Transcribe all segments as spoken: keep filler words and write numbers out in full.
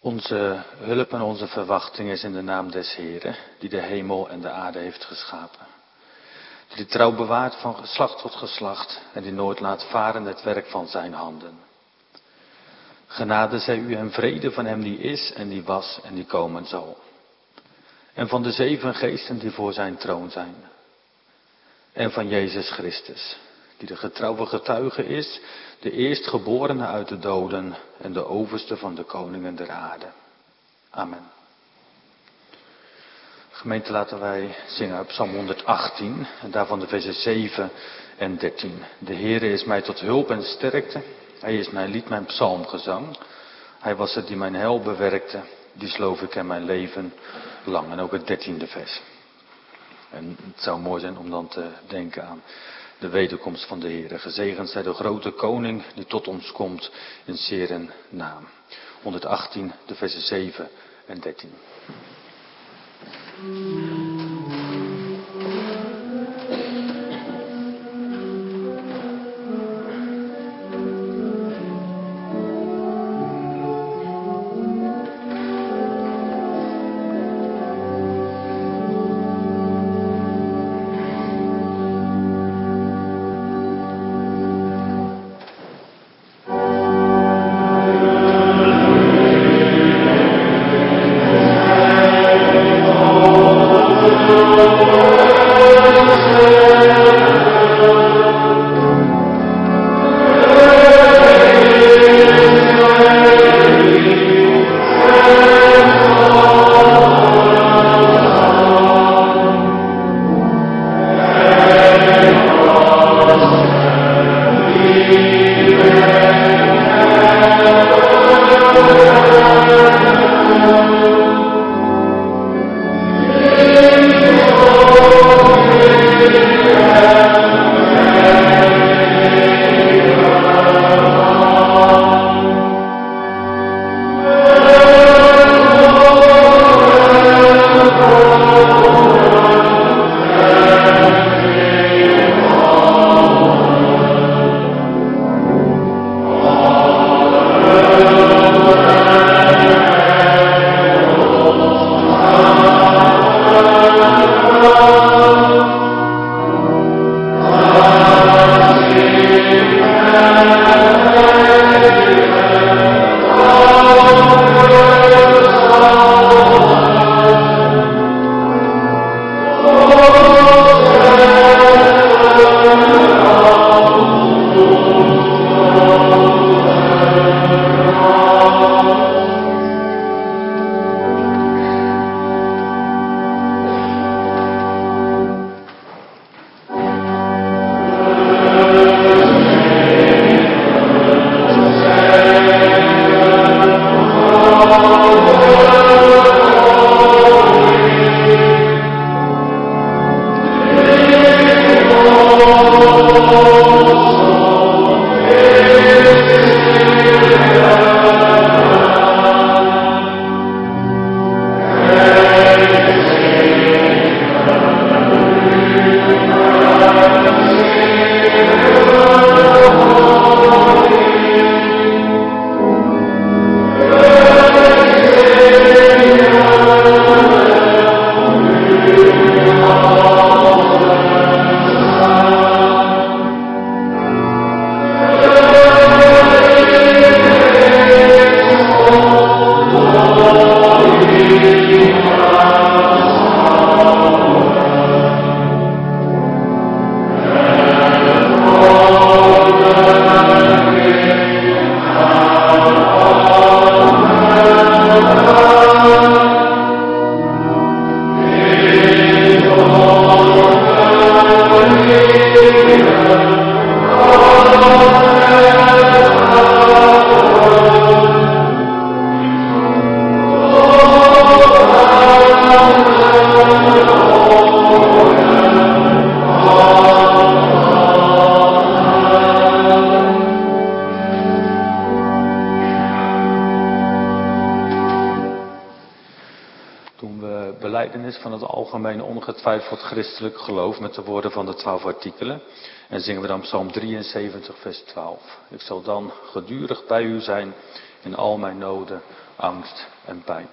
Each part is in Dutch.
Onze hulp en onze verwachting is in de naam des Heren, die de hemel en de aarde heeft geschapen. Die de trouw bewaart van geslacht tot geslacht en die nooit laat varen het werk van zijn handen. Genade zij u en vrede van hem die is en die was en die komen zal. En van de zeven geesten die voor zijn troon zijn. En van Jezus Christus, die de getrouwe getuige is, de eerstgeborene uit de doden en de overste van de koningen der aarde. Amen. Gemeente, laten wij zingen op Psalm honderdachttien en daarvan de versen zeven en dertien. De Heere is mij tot hulp en sterkte. Hij is mijn lied, mijn psalmgezang. Hij was het die mijn heil bewerkte. Die sloof ik in mijn leven lang. En ook het dertiende vers. En het zou mooi zijn om dan te denken aan de wederkomst van de Heere. Gezegend zij de grote koning die tot ons komt in zeren naam. honderdachttien, de versen zeven en dertien. Belijdenis van het algemene ongetwijfeld christelijk geloof met de woorden van de twaalf artikelen. En zingen we dan Psalm drieënzeventig, vers twaalf. Ik zal dan gedurig bij u zijn in al mijn noden, angst en pijn.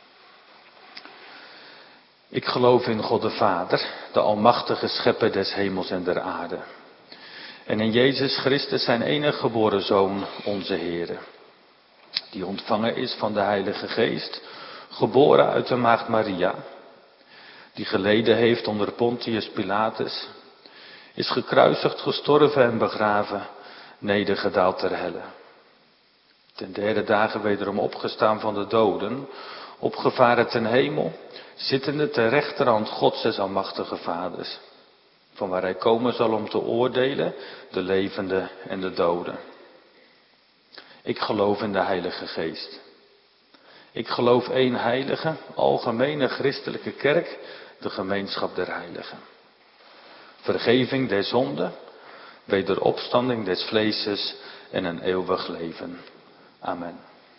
Ik geloof in God de Vader, de almachtige schepper des hemels en der aarde. En in Jezus Christus, zijn enige geboren Zoon, onze Heere. Die ontvangen is van de Heilige Geest, geboren uit de maagd Maria. Die geleden heeft onder Pontius Pilatus, is gekruisigd, gestorven en begraven, nedergedaald ter helle. Ten derde dagen wederom opgestaan van de doden, opgevaren ten hemel, zittende ter rechterhand Gods des almachtige Vaders, van waar hij komen zal om te oordelen, de levenden en de doden. Ik geloof in de Heilige Geest. Ik geloof één heilige, algemene christelijke kerk, de gemeenschap der heiligen. Vergeving der zonden, wederopstanding des vleeses en een eeuwig leven. Amen.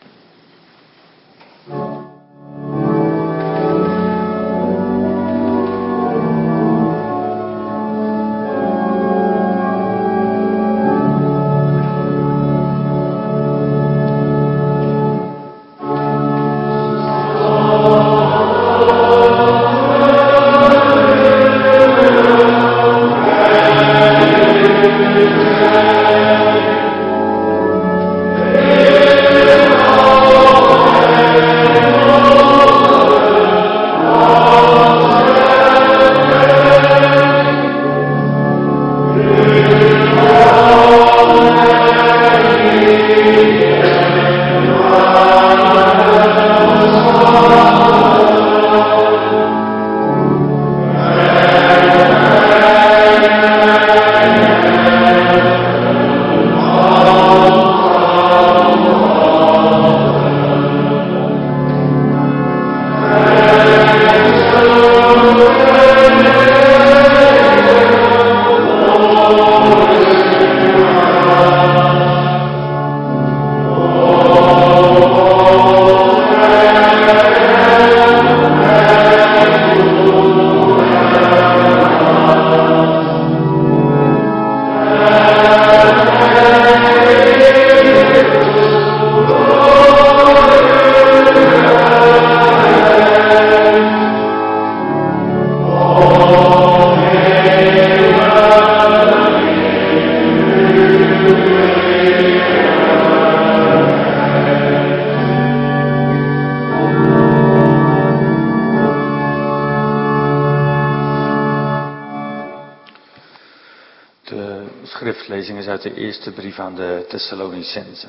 Schriftlezing is uit de eerste brief aan de Thessalonicenzen.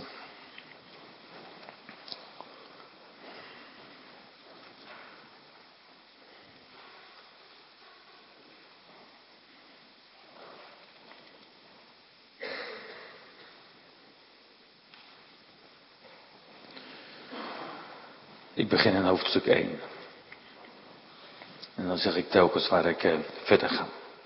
Ik begin in hoofdstuk één. En dan zeg ik telkens waar ik eh, verder ga.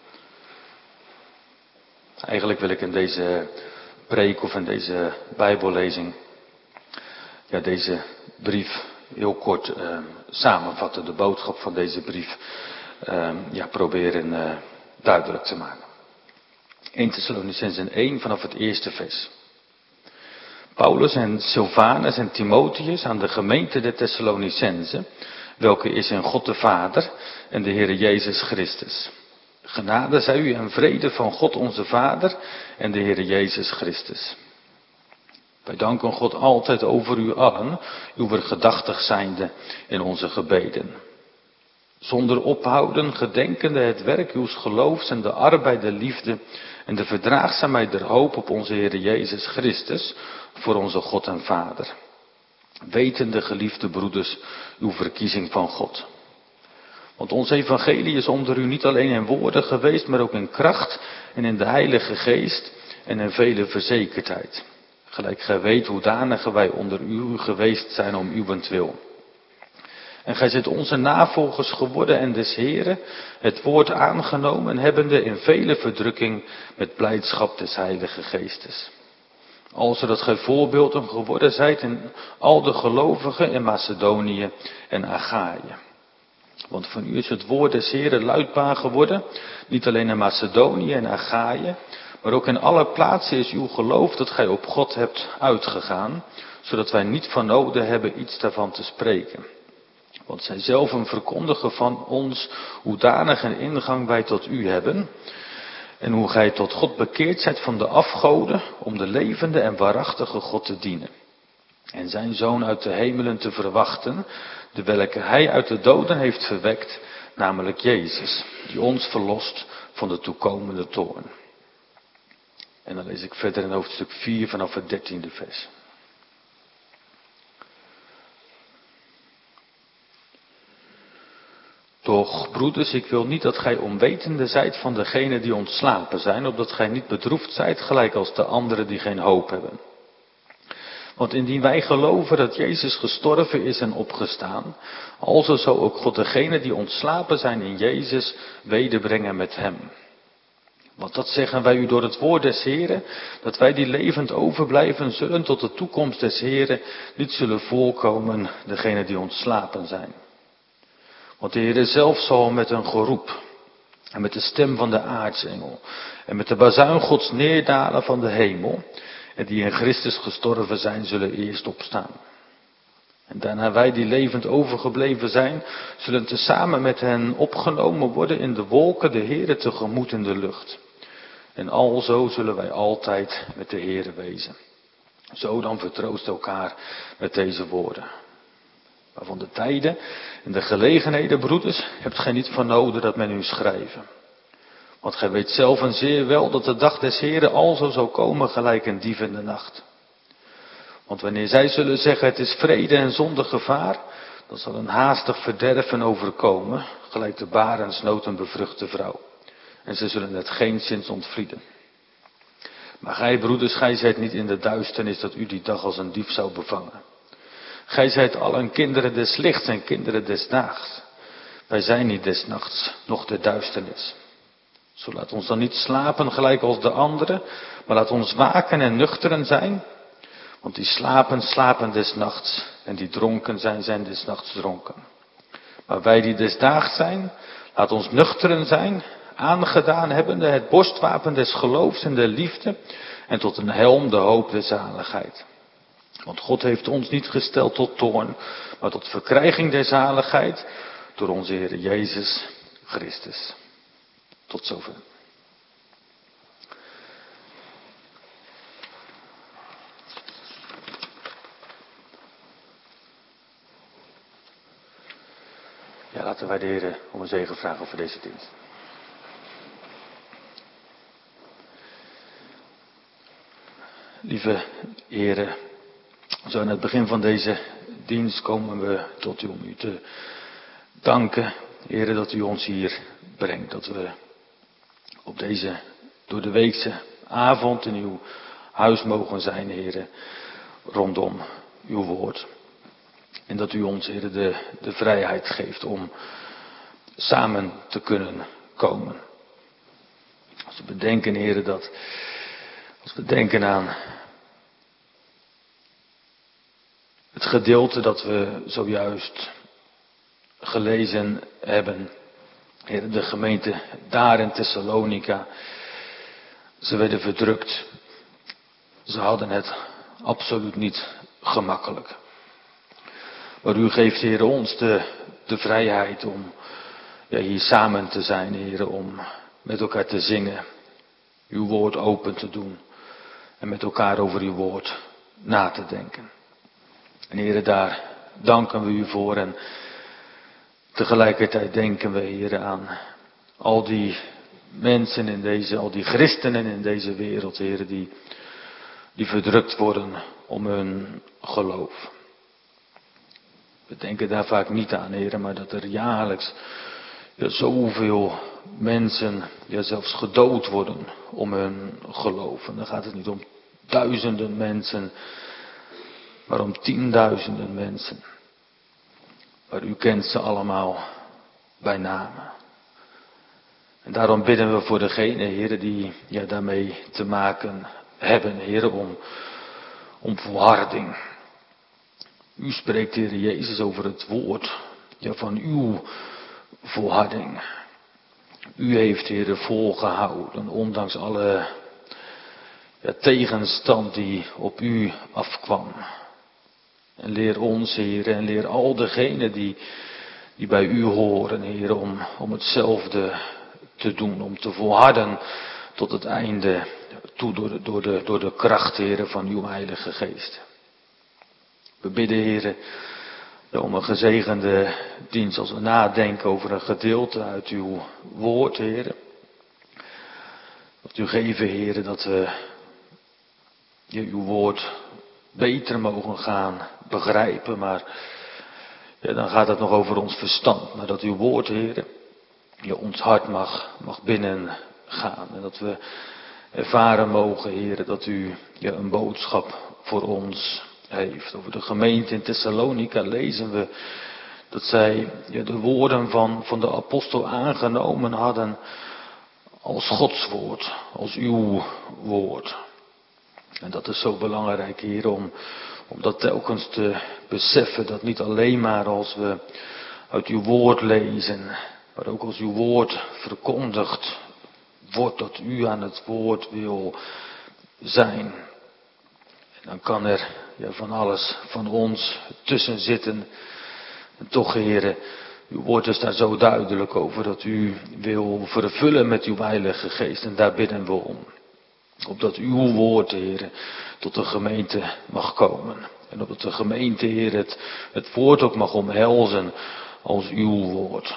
Eigenlijk wil ik in deze preek of in deze bijbellezing, ja, deze brief heel kort uh, samenvatten. De boodschap van deze brief uh, ja, proberen uh, duidelijk te maken. eerste Thessalonicenzen één vanaf het eerste vers. Paulus en Silvanus en Timotheus aan de gemeente der Thessalonicenzen, welke is in God de Vader en de Heere Jezus Christus. Genade zij u en vrede van God onze Vader en de Heere Jezus Christus. Wij danken God altijd over u allen, uw gedachtig zijnde in onze gebeden. Zonder ophouden, gedenkende het werk uws geloofs en de arbeid der liefde en de verdraagzaamheid der hoop op onze Heere Jezus Christus voor onze God en Vader. Wetende, geliefde broeders, uw verkiezing van God. Want ons evangelie is onder u niet alleen in woorden geweest, maar ook in kracht en in de Heilige Geest en in vele verzekerdheid. Gelijk gij weet hoedanige wij onder u geweest zijn om uwentwil. En gij zijt onze navolgers geworden en des Heeren, het woord aangenomen hebbende in vele verdrukking met blijdschap des Heilige Geestes. Alzodat gij voorbeelden geworden zijt in al de gelovigen in Macedonië en Achaïe. Want van u is het woord des Heeren luidbaar geworden, niet alleen in Macedonië en Achaïe, Maar ook in alle plaatsen is uw geloof dat gij op God hebt uitgegaan, zodat wij niet van noden hebben iets daarvan te spreken. Want zij zelven verkondigen van ons hoedanig een ingang wij tot u hebben, en hoe gij tot God bekeerd zijt van de afgoden, om de levende en waarachtige God te dienen. En zijn Zoon uit de hemelen te verwachten, de welke hij uit de doden heeft verwekt, namelijk Jezus, die ons verlost van de toekomende toorn. En dan lees ik verder in hoofdstuk vier vanaf het dertiende vers. Doch, broeders, ik wil niet dat gij onwetende zijt van degenen die ontslapen zijn, opdat gij niet bedroefd zijt, gelijk als de anderen die geen hoop hebben. Want indien wij geloven dat Jezus gestorven is en opgestaan, alzo zal ook God degenen die ontslapen zijn in Jezus wederbrengen met hem. Want dat zeggen wij u door het woord des Heren, dat wij die levend overblijven zullen tot de toekomst des Heren niet zullen voorkomen, degenen die ontslapen zijn. Want de Heere zelf zal met een geroep en met de stem van de aartsengel en met de bazuin Gods neerdalen van de hemel, en die in Christus gestorven zijn, zullen eerst opstaan. En daarna wij die levend overgebleven zijn, zullen tezamen met hen opgenomen worden in de wolken de Heere tegemoet in de lucht. En alzo zullen wij altijd met de Heere wezen. Zo dan vertroost elkaar met deze woorden. Maar van de tijden en de gelegenheden, broeders, hebt gij niet van nodig dat men u schrijven. Want gij weet zelf en zeer wel dat de dag des Heren alzo zal komen gelijk een dief in de nacht. Want wanneer zij zullen zeggen het is vrede en zonder gevaar, dan zal een haastig verderven overkomen, gelijk de barensnood een bevruchte vrouw. En ze zullen het geenszins ontvlieden. Maar gij, broeders, gij zijt niet in de duisternis dat u die dag als een dief zou bevangen. Gij zijt allen kinderen des lichts en kinderen des daags. Wij zijn niet des nachts, noch der duisternis. Zo laat ons dan niet slapen gelijk als de anderen, maar laat ons waken en nuchteren zijn. Want die slapen, slapen des nachts, en die dronken zijn, zijn des nachts dronken. Maar wij die des daags zijn, laat ons nuchteren zijn, aangedaan hebbende het borstwapen des geloofs en der liefde, en tot een helm de hoop der zaligheid. Want God heeft ons niet gesteld tot toorn, maar tot verkrijging der zaligheid, door onze Heer Jezus Christus. Tot zover. Ja, laten wij de Heer om een zegen vragen over deze dienst. Lieve Heren, zo aan het begin van deze dienst komen we tot u om u te danken, Heren, dat u ons hier brengt. Dat we op deze door de weekse avond in uw huis mogen zijn, Heren, rondom uw woord. En dat u ons, Heren, de, de vrijheid geeft om samen te kunnen komen. Als we bedenken, Heren, dat als we denken aan het gedeelte dat we zojuist gelezen hebben, Heren, de gemeente daar in Thessalonica, ze werden verdrukt. Ze hadden het absoluut niet gemakkelijk. Maar u geeft, Heren, ons de, de vrijheid om ja, hier samen te zijn, Heren, om met elkaar te zingen, uw woord open te doen en met elkaar over uw woord na te denken. En Heren, daar danken we u voor en tegelijkertijd denken we, Heren, aan al die mensen in deze, al die christenen in deze wereld, Heren, die, die verdrukt worden om hun geloof. We denken daar vaak niet aan, Heren, maar dat er jaarlijks ja, zoveel mensen, ja, zelfs gedood worden om hun geloof. En dan gaat het niet om duizenden mensen, maar om tienduizenden mensen. Maar u kent ze allemaal bij name. En daarom bidden we voor degenen, Heren, die ja, daarmee te maken hebben, Heren, om, om volharding. U spreekt, Heer Jezus, over het woord ja, van uw volharding. U heeft, Heer, volgehouden, ondanks alle ja, tegenstand die op u afkwam. En leer ons, Heer, en leer al degenen die, die bij u horen, Heer, om, om hetzelfde te doen, om te volharden tot het einde toe door de, door de, door de kracht, Heer, van uw Heilige Geest. We bidden, Heer, om een gezegende dienst als we nadenken over een gedeelte uit uw woord, Heer. Dat u geven, Heer, dat we uw woord beter mogen gaan begrijpen, maar ja, dan gaat het nog over ons verstand. Maar dat uw woord, Heer, ja, ons hart mag, mag binnengaan. En dat we ervaren mogen, Heer, dat u ja, een boodschap voor ons heeft. Over de gemeente in Thessalonica lezen we dat zij ja, de woorden van, van de apostel aangenomen hadden als Gods woord, als uw woord. En dat is zo belangrijk, Heer, om, om dat telkens te beseffen, dat niet alleen maar als we uit uw woord lezen, maar ook als uw woord verkondigd wordt, dat u aan het woord wil zijn. En dan kan er ja, van alles van ons tussen zitten. En toch, Heer, uw woord is daar zo duidelijk over dat u wil vervullen met uw Heilige Geest. En daar bidden we om. Opdat uw woord, Heer, tot de gemeente mag komen. En opdat de gemeente, Heer, het, het woord ook mag omhelzen als uw woord.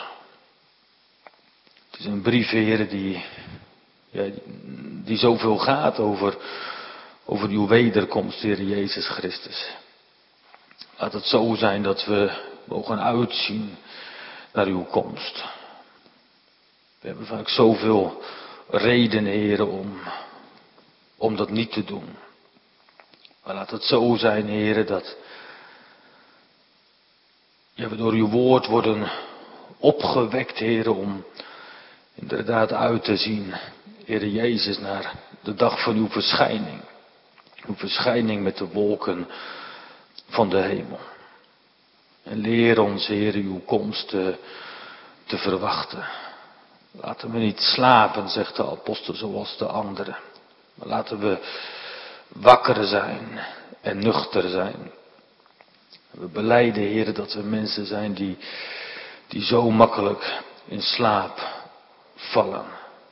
Het is een brief, Heer, die, ja, die zoveel gaat over, over uw wederkomst, Heer Jezus Christus. Laat het zo zijn dat we mogen uitzien naar uw komst. We hebben vaak zoveel redenen, Heer, om, om dat niet te doen. Maar laat het zo zijn, Heer, dat ja, we door uw woord worden opgewekt, Heer, om inderdaad uit te zien, Heer Jezus, naar de dag van uw verschijning. Uw verschijning met de wolken van de hemel. En leer ons, Heer, uw komst te, te verwachten. Laten we niet slapen, zegt de apostel, zoals de anderen. Maar laten we wakker zijn en nuchter zijn. We belijden, Heer, dat we mensen zijn die, die zo makkelijk in slaap vallen.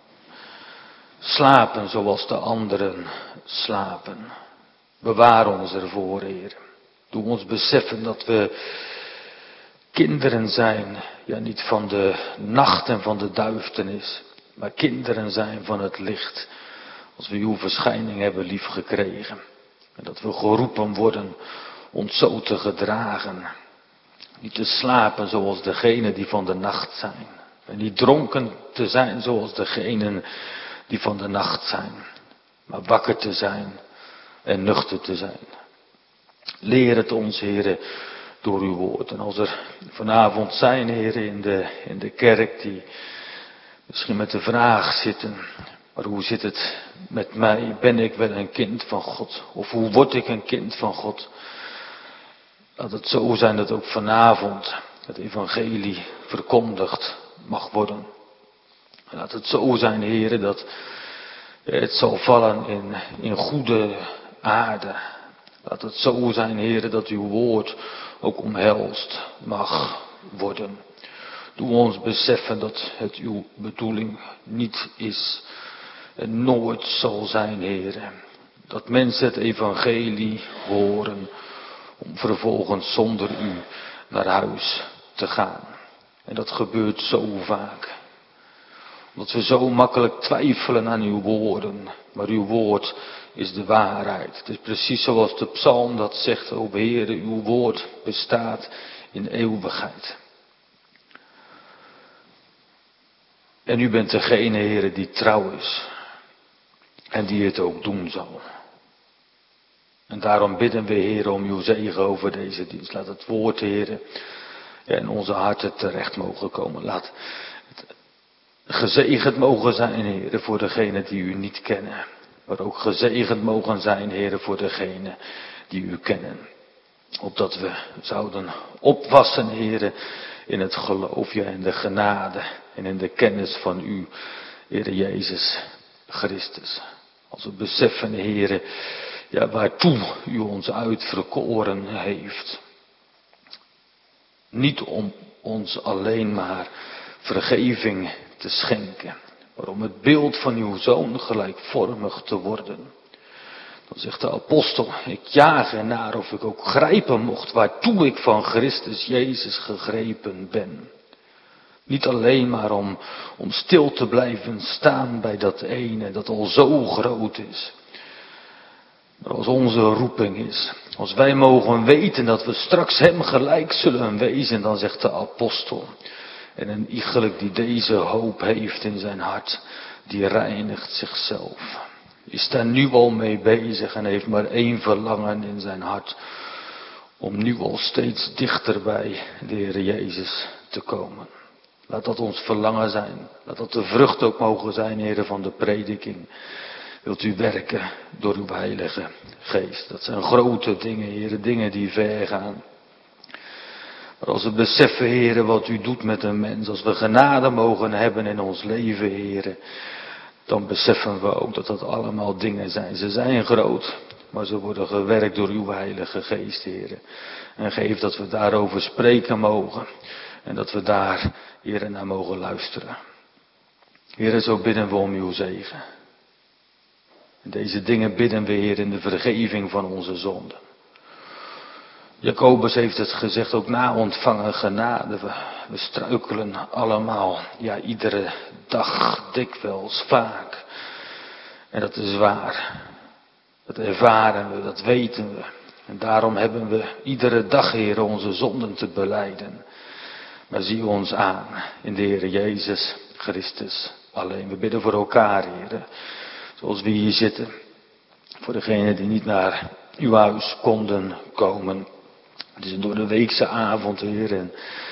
Slapen zoals de anderen slapen. Bewaar ons ervoor, Heer. Doe ons beseffen dat we kinderen zijn, ja niet van de nacht en van de duisternis, maar kinderen zijn van het licht. Als we uw verschijning hebben liefgekregen. En dat we geroepen worden ons zo te gedragen. Niet te slapen zoals degenen die van de nacht zijn. En niet dronken te zijn zoals degenen die van de nacht zijn. Maar wakker te zijn en nuchter te zijn. Leer het ons, Heere, door uw woord. En als er vanavond zijn, Heere, in de, in de kerk die misschien met de vraag zitten. Maar hoe zit het met mij? Ben ik wel een kind van God? Of hoe word ik een kind van God? Laat het zo zijn dat ook vanavond het evangelie verkondigd mag worden. En laat het zo zijn, Heere, dat het zal vallen in, in goede aarde. Laat het zo zijn, Heere, dat uw woord ook omhelst mag worden. Doe ons beseffen dat het uw bedoeling niet is en nooit zal zijn, Heere. Dat mensen het evangelie horen om vervolgens zonder u naar huis te gaan. En dat gebeurt zo vaak. Omdat we zo makkelijk twijfelen aan uw woorden. Maar uw woord is de waarheid. Het is precies zoals de psalm dat zegt, o Heere, uw woord bestaat in eeuwigheid. En u bent degene, Heere, die trouw is. En die het ook doen zal. En daarom bidden we, Heere, om uw zegen over deze dienst. Laat het woord, Heere, in onze harten terecht mogen komen. Laat het gezegend mogen zijn, Heere, voor degenen die u niet kennen. Maar ook gezegend mogen zijn, Heere, voor degenen die u kennen. Opdat we zouden opwassen, Heere, in het geloof, ja, in de genade en in de kennis van u, Heere Jezus Christus. Als we beseffen, Heere, ja, waartoe u ons uitverkoren heeft. Niet om ons alleen maar vergeving te schenken, maar om het beeld van uw Zoon gelijkvormig te worden. Dan zegt de apostel, ik jaag ernaar of ik ook grijpen mocht waartoe ik van Christus Jezus gegrepen ben. Niet alleen maar om, om stil te blijven staan bij dat ene dat al zo groot is. Maar als onze roeping is, als wij mogen weten dat we straks hem gelijk zullen wezen, dan zegt de apostel. En een iegelijk die deze hoop heeft in zijn hart, die reinigt zichzelf. Is daar nu al mee bezig en heeft maar één verlangen in zijn hart. Om nu al steeds dichter bij de Heer Jezus te komen. Laat dat ons verlangen zijn. Laat dat de vrucht ook mogen zijn, Heer, van de prediking. Wilt u werken door uw Heilige Geest. Dat zijn grote dingen, Heer, dingen die ver gaan. Maar als we beseffen, Heer, wat u doet met een mens. Als we genade mogen hebben in ons leven, Heer. Dan beseffen we ook dat dat allemaal dingen zijn. Ze zijn groot, maar ze worden gewerkt door uw Heilige Geest, Heer. En geef dat we daarover spreken mogen. En dat we daar, Heer, naar mogen luisteren. Heer, zo bidden we om uw zegen. En deze dingen bidden we, Heer, in de vergeving van onze zonden. Jacobus heeft het gezegd, ook na ontvangen genade. We, we struikelen allemaal, ja, iedere dag, dikwijls, vaak. En dat is waar. Dat ervaren we, dat weten we. En daarom hebben we iedere dag, Heer, onze zonden te belijden. Maar zie ons aan in de Heer Jezus Christus alleen. We bidden voor elkaar, Heer. Zoals we hier zitten. Voor degenen die niet naar uw huis konden komen. Het is een door de weekse avond, Heer. En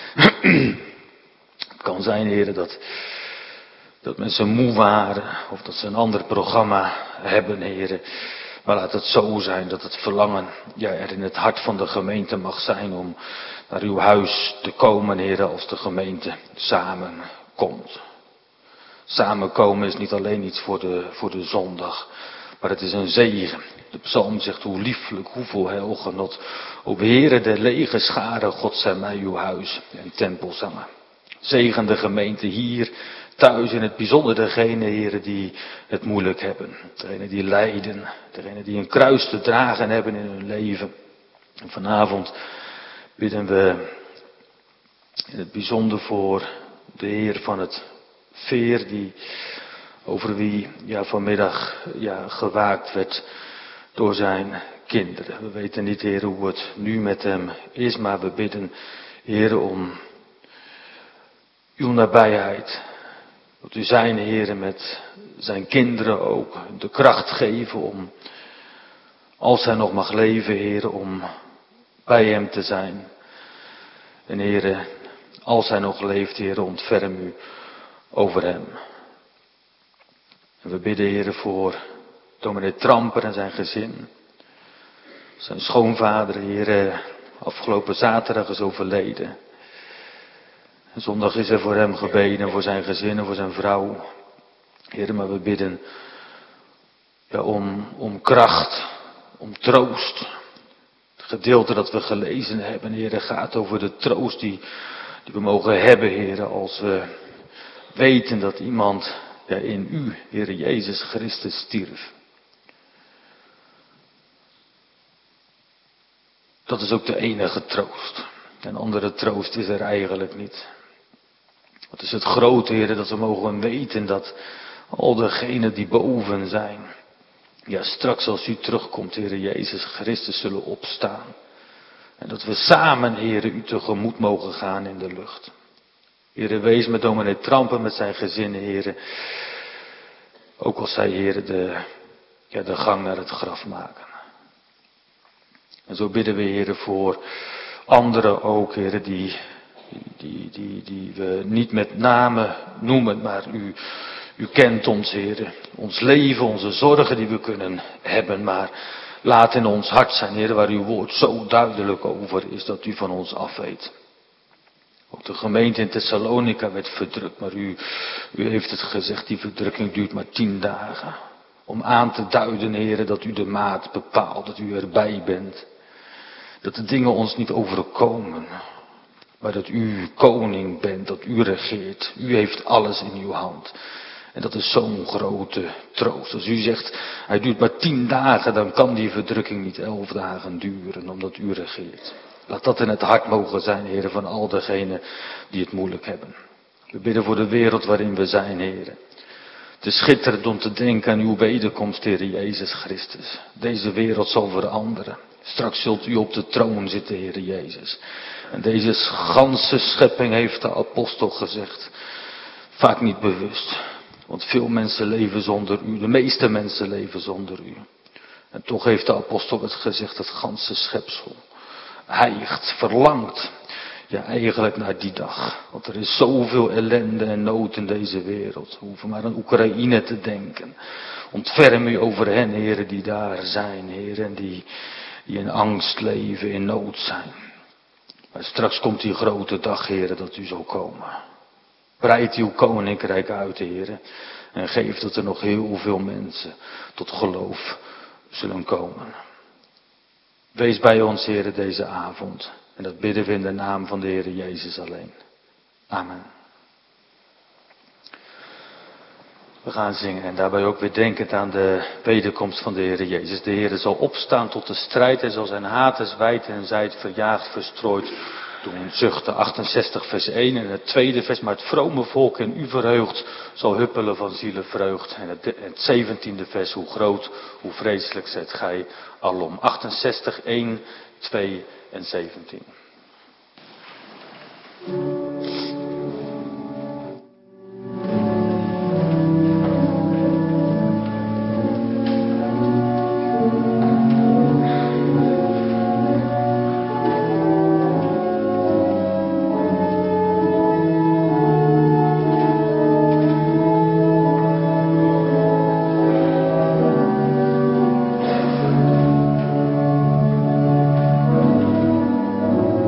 het kan zijn, Heer, dat, dat mensen moe waren. Of dat ze een ander programma hebben, Heer. Maar laat het zo zijn dat het verlangen, ja, er in het hart van de gemeente mag zijn om naar uw huis te komen, Heer, als de gemeente samenkomt. Samenkomen is niet alleen iets voor de, voor de zondag, maar het is een zegen. De psalm zegt, hoe lieflijk, hoeveel heilgenot. O Heere, de lege scharen, God zij mij uw huis en tempel zangen. Zegen de gemeente hier, thuis, in het bijzonder degenen, Heere, die het moeilijk hebben. Degenen die lijden, degenen die een kruis te dragen hebben in hun leven. En vanavond bidden we in het bijzonder voor de Heer van het Veer, die, over wie ja, vanmiddag ja, gewaakt werd door zijn kinderen. We weten niet, Heer, hoe het nu met hem is, maar we bidden, Heer, om uw nabijheid. Dat u zijn, Heer, met zijn kinderen ook de kracht geven om, als hij nog mag leven, Heer, om bij hem te zijn. En Heer, als hij nog leeft, Heer, ontferm u over hem. En we bidden, Heer, voor dominee Tramper en zijn gezin. Zijn schoonvader, Heer, afgelopen zaterdag is overleden. En zondag is er voor hem gebeden, voor zijn gezin en voor zijn vrouw. Heer, maar we bidden ja, om, om kracht, om troost. Het gedeelte dat we gelezen hebben, Heer, gaat over de troost die, die we mogen hebben, Heer, als we weten dat iemand ja, in u, Heer Jezus Christus, stierf. Dat is ook de enige troost. Een andere troost is er eigenlijk niet. Het is het grote, Heer, dat we mogen weten dat al degenen die boven zijn, ja, straks als u terugkomt, Heer Jezus Christus, zullen opstaan. En dat we samen, Heer, u tegemoet mogen gaan in de lucht. Heer, wees met dominee Trampen, met zijn gezin, Heer. Ook als zij, Heer, de, ja, de gang naar het graf maken. En zo bidden we, Heer, voor anderen ook, Heer, die, die, die, die we niet met namen noemen, maar u, u kent ons, Heer. Ons leven, onze zorgen die we kunnen hebben, maar laat in ons hart zijn, Heer, waar uw woord zo duidelijk over is dat u van ons afweet. Ook de gemeente in Thessalonica werd verdrukt, maar u, u heeft het gezegd, die verdrukking duurt maar tien dagen. Om aan te duiden, heren, dat u de maat bepaalt, dat u erbij bent. Dat de dingen ons niet overkomen. Maar dat u koning bent, dat u regeert. U heeft alles in uw hand. En dat is zo'n grote troost. Als u zegt, hij duurt maar tien dagen, dan kan die verdrukking niet elf dagen duren, omdat u regeert. Laat dat in het hart mogen zijn, heren, van al degenen die het moeilijk hebben. We bidden voor de wereld waarin we zijn, heren. Het is schitterend om te denken aan uw wederkomst, Heer Jezus Christus. Deze wereld zal veranderen. Straks zult u op de troon zitten, Heer Jezus. En deze ganse schepping, heeft de apostel gezegd, vaak niet bewust. Want veel mensen leven zonder u, de meeste mensen leven zonder u. En toch heeft de apostel het gezegd, het ganse schepsel hijgt, verlangt. Ja, eigenlijk naar die dag. Want er is zoveel ellende en nood in deze wereld. We hoeven maar aan Oekraïne te denken. Ontferm u over hen, heren, die daar zijn, heren, die, die in angst leven, in nood zijn. Maar straks komt die grote dag, heren, dat u zal komen. Breid uw koninkrijk uit, heren. En geef dat er nog heel veel mensen tot geloof zullen komen. Wees bij ons, heren, deze avond. En dat bidden we in de naam van de Heer Jezus alleen. Amen. We gaan zingen en daarbij ook weer denkend aan de wederkomst van de Heer Jezus. De Heer zal opstaan tot de strijd. Hij zal zijn haters wijd en zijd verjaagd, verstrooid doen zuchten. achtenzestig vers één en het tweede vers. Maar het vrome volk in u verheugd zal huppelen van zielenvreugd. En het, het zeventiende vers. Hoe groot, hoe vreselijk zijt gij alom. achtenzestig, één, twee en zeventien. Thank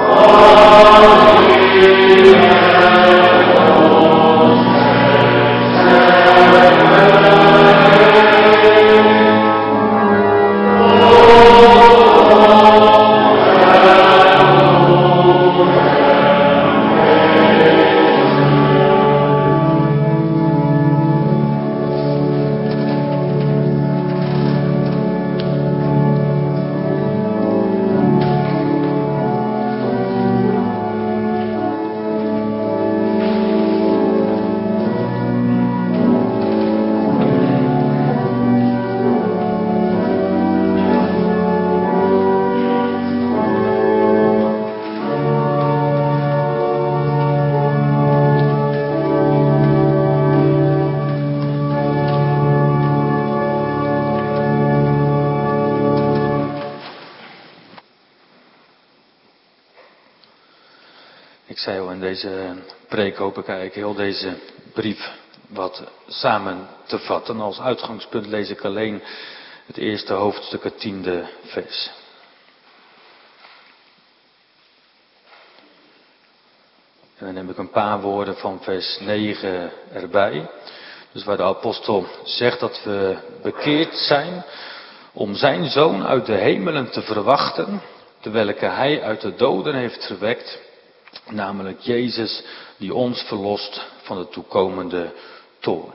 Ik zei al in deze preek hoop ik eigenlijk heel deze brief wat samen te vatten. Als uitgangspunt lees ik alleen het eerste hoofdstuk, het tiende vers. En dan neem ik een paar woorden van vers negen erbij. Dus waar de apostel zegt dat we bekeerd zijn om zijn zoon uit de hemelen te verwachten, terwijl hij uit de doden heeft verwekt, namelijk Jezus die ons verlost van de toekomende toorn.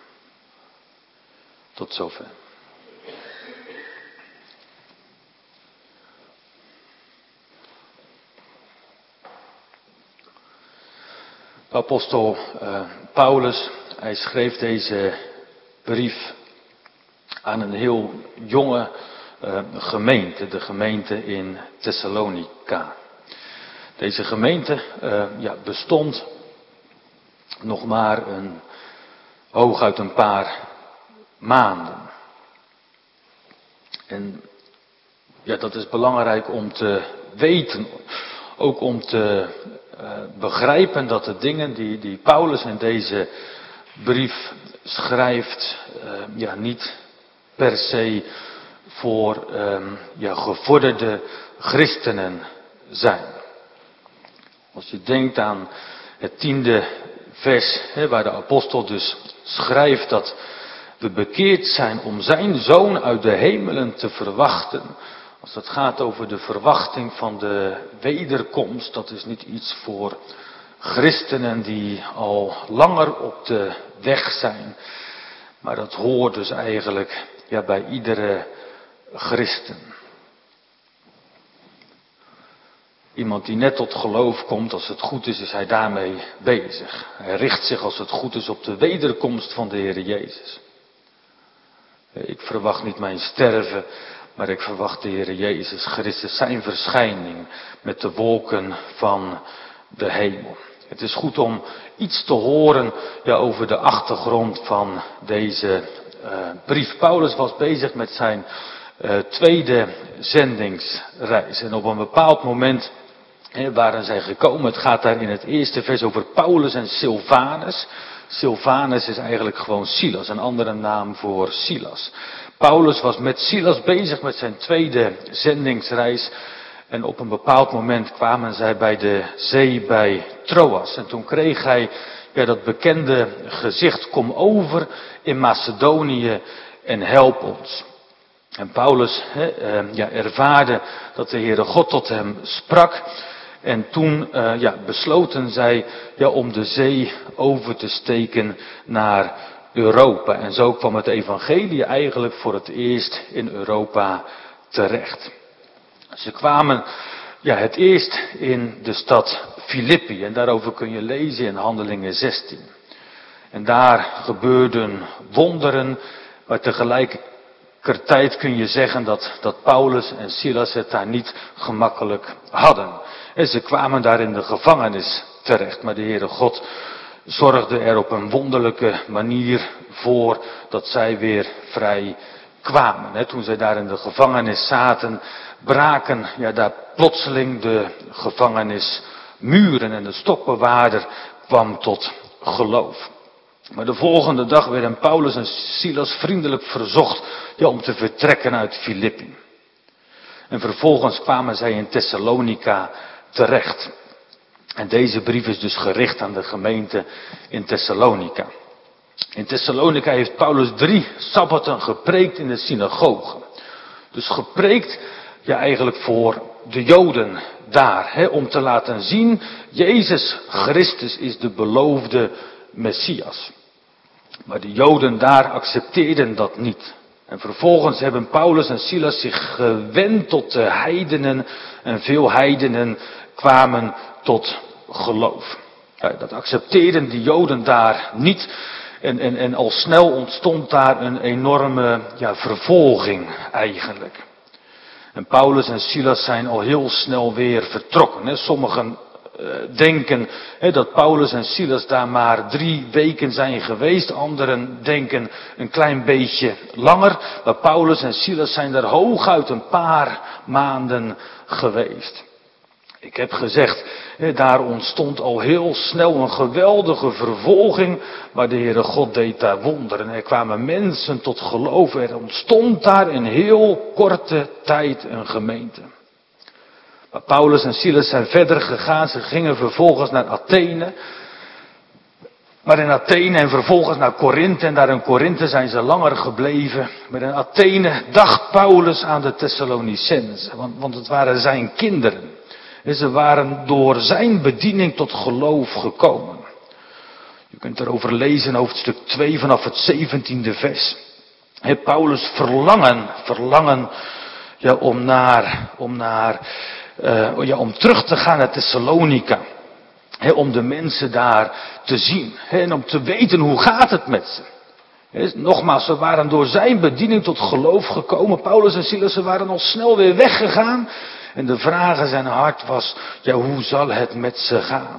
Tot zover. De apostel uh, Paulus, hij schreef deze brief aan een heel jonge uh, gemeente, de gemeente in Thessalonica. Deze gemeente uh, ja, bestond nog maar een, hooguit een paar maanden. En ja, dat is belangrijk om te weten, ook om te uh, begrijpen dat de dingen die, die Paulus in deze brief schrijft, uh, ja, niet per se voor um, ja, gevorderde christenen zijn. Als je denkt aan het tiende vers, hè, waar de apostel dus schrijft dat we bekeerd zijn om zijn zoon uit de hemelen te verwachten. Als het gaat over de verwachting van de wederkomst, dat is niet iets voor christenen die al langer op de weg zijn. Maar dat hoort dus eigenlijk ja, bij iedere christen. Iemand die net tot geloof komt, als het goed is, is hij daarmee bezig. Hij richt zich als het goed is op de wederkomst van de Heer Jezus. Ik verwacht niet mijn sterven, maar ik verwacht de Heer Jezus Christus, zijn verschijning met de wolken van de hemel. Het is goed om iets te horen ja, over de achtergrond van deze uh, brief. Paulus was bezig met zijn uh, tweede zendingsreis. En op een bepaald moment he, waren zij gekomen. Het gaat daar in het eerste vers over Paulus en Silvanus. Silvanus is eigenlijk gewoon Silas, een andere naam voor Silas. Paulus was met Silas bezig met zijn tweede zendingsreis. En op een bepaald moment kwamen zij bij de zee bij Troas. En toen kreeg hij ja, dat bekende gezicht: kom over in Macedonië en help ons. En Paulus he, uh, ja, ervaarde dat de Heere God tot hem sprak. En toen uh, ja, besloten zij ja, om de zee over te steken naar Europa. En zo kwam het evangelie eigenlijk voor het eerst in Europa terecht. Ze kwamen ja, het eerst in de stad Filippi. En daarover kun je lezen in Handelingen zestien. En daar gebeurden wonderen, maar tegelijkertijd kun je zeggen dat, dat Paulus en Silas het daar niet gemakkelijk hadden. En ze kwamen daar in de gevangenis terecht, maar de Heere God zorgde er op een wonderlijke manier voor dat zij weer vrij kwamen. He, toen zij daar in de gevangenis zaten, braken ja, daar plotseling de gevangenismuren en de stokbewaarder kwam tot geloof. Maar de volgende dag werden Paulus en Silas vriendelijk verzocht ja, om te vertrekken uit Filippi. En vervolgens kwamen zij in Thessalonica terecht. En deze brief is dus gericht aan de gemeente in Thessalonica. In Thessalonica heeft Paulus drie sabbaten gepreekt in de synagoge. Dus gepreekt, ja eigenlijk voor de Joden daar. Hè, om te laten zien, Jezus Christus is de beloofde Messias. Maar de Joden daar accepteerden dat niet. En vervolgens hebben Paulus en Silas zich gewend tot de heidenen. En veel heidenen kwamen tot geloof. Ja, dat accepteerden de Joden daar niet. En, en, en al snel ontstond daar een enorme ja, vervolging eigenlijk. En Paulus en Silas zijn al heel snel weer vertrokken. Hè. Sommigen uh, denken hè, dat Paulus en Silas daar maar drie weken zijn geweest. Anderen denken een klein beetje langer. Maar Paulus en Silas zijn daar hooguit een paar maanden geweest. Ik heb gezegd, hè, daar ontstond al heel snel een geweldige vervolging, maar de Heere God deed daar wonderen. Er kwamen mensen tot geloof, er ontstond daar in heel korte tijd een gemeente. Maar Paulus en Silas zijn verder gegaan, ze gingen vervolgens naar Athene. Maar in Athene en vervolgens naar Korinthe, en daar in Korinthe zijn ze langer gebleven. Maar in Athene dacht Paulus aan de Thessalonicenzen, want, want het waren zijn kinderen. En ze waren door zijn bediening tot geloof gekomen. Je kunt erover lezen in hoofdstuk twee vanaf het zeventiende vers. He, Paulus verlangen, verlangen ja, om naar, om naar, uh, ja, om terug te gaan naar Thessalonica. He, om de mensen daar te zien. He, en om te weten hoe gaat het met ze. He, nogmaals, ze waren door zijn bediening tot geloof gekomen. Paulus en Silas, ze waren al snel weer weggegaan. En de vraag in zijn hart was, ja, hoe zal het met ze gaan?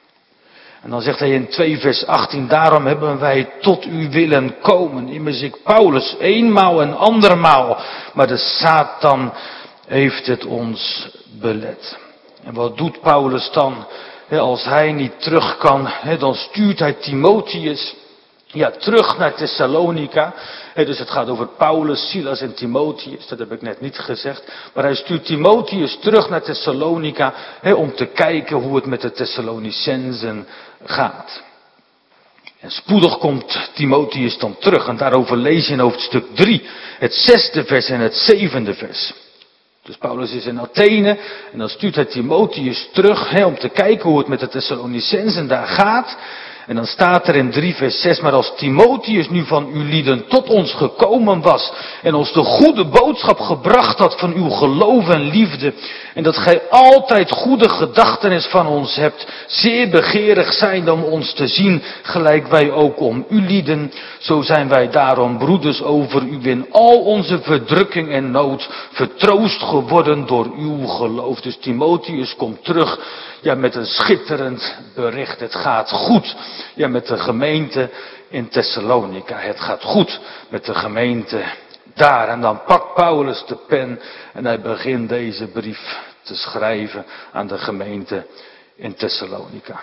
En dan zegt hij in twee vers achttien, daarom hebben wij tot u willen komen. Immers ik Paulus, eenmaal en andermaal, maar de Satan heeft het ons belet. En wat doet Paulus dan? He, als hij niet terug kan, he, dan stuurt hij Timotheus ja, terug naar Thessalonica. He, dus het gaat over Paulus, Silas en Timotheus, dat heb ik net niet gezegd. Maar hij stuurt Timotheus terug naar Thessalonica he, om te kijken hoe het met de Thessalonicenzen gaat. En spoedig komt Timotheus dan terug en daarover lees je in hoofdstuk drie, het zesde vers en het zevende vers. Dus Paulus is in Athene en dan stuurt hij Timotheus terug he, om te kijken hoe het met de Thessalonicenzen daar gaat. En dan staat er in drie vers zes, maar als Timotheus nu van uw lieden tot ons gekomen was en ons de goede boodschap gebracht had van uw geloof en liefde, en dat gij altijd goede gedachtenis van ons hebt, zeer begeerig zijn om ons te zien, gelijk wij ook om u lieden, zo zijn wij daarom broeders over u in al onze verdrukking en nood vertroost geworden door uw geloof. Dus Timotheus komt terug, ja, met een schitterend bericht. Het gaat goed, ja, met de gemeente in Thessalonica. Het gaat goed met de gemeente daar. En dan pakt Paulus de pen en hij begint deze brief te schrijven aan de gemeente in Thessalonica.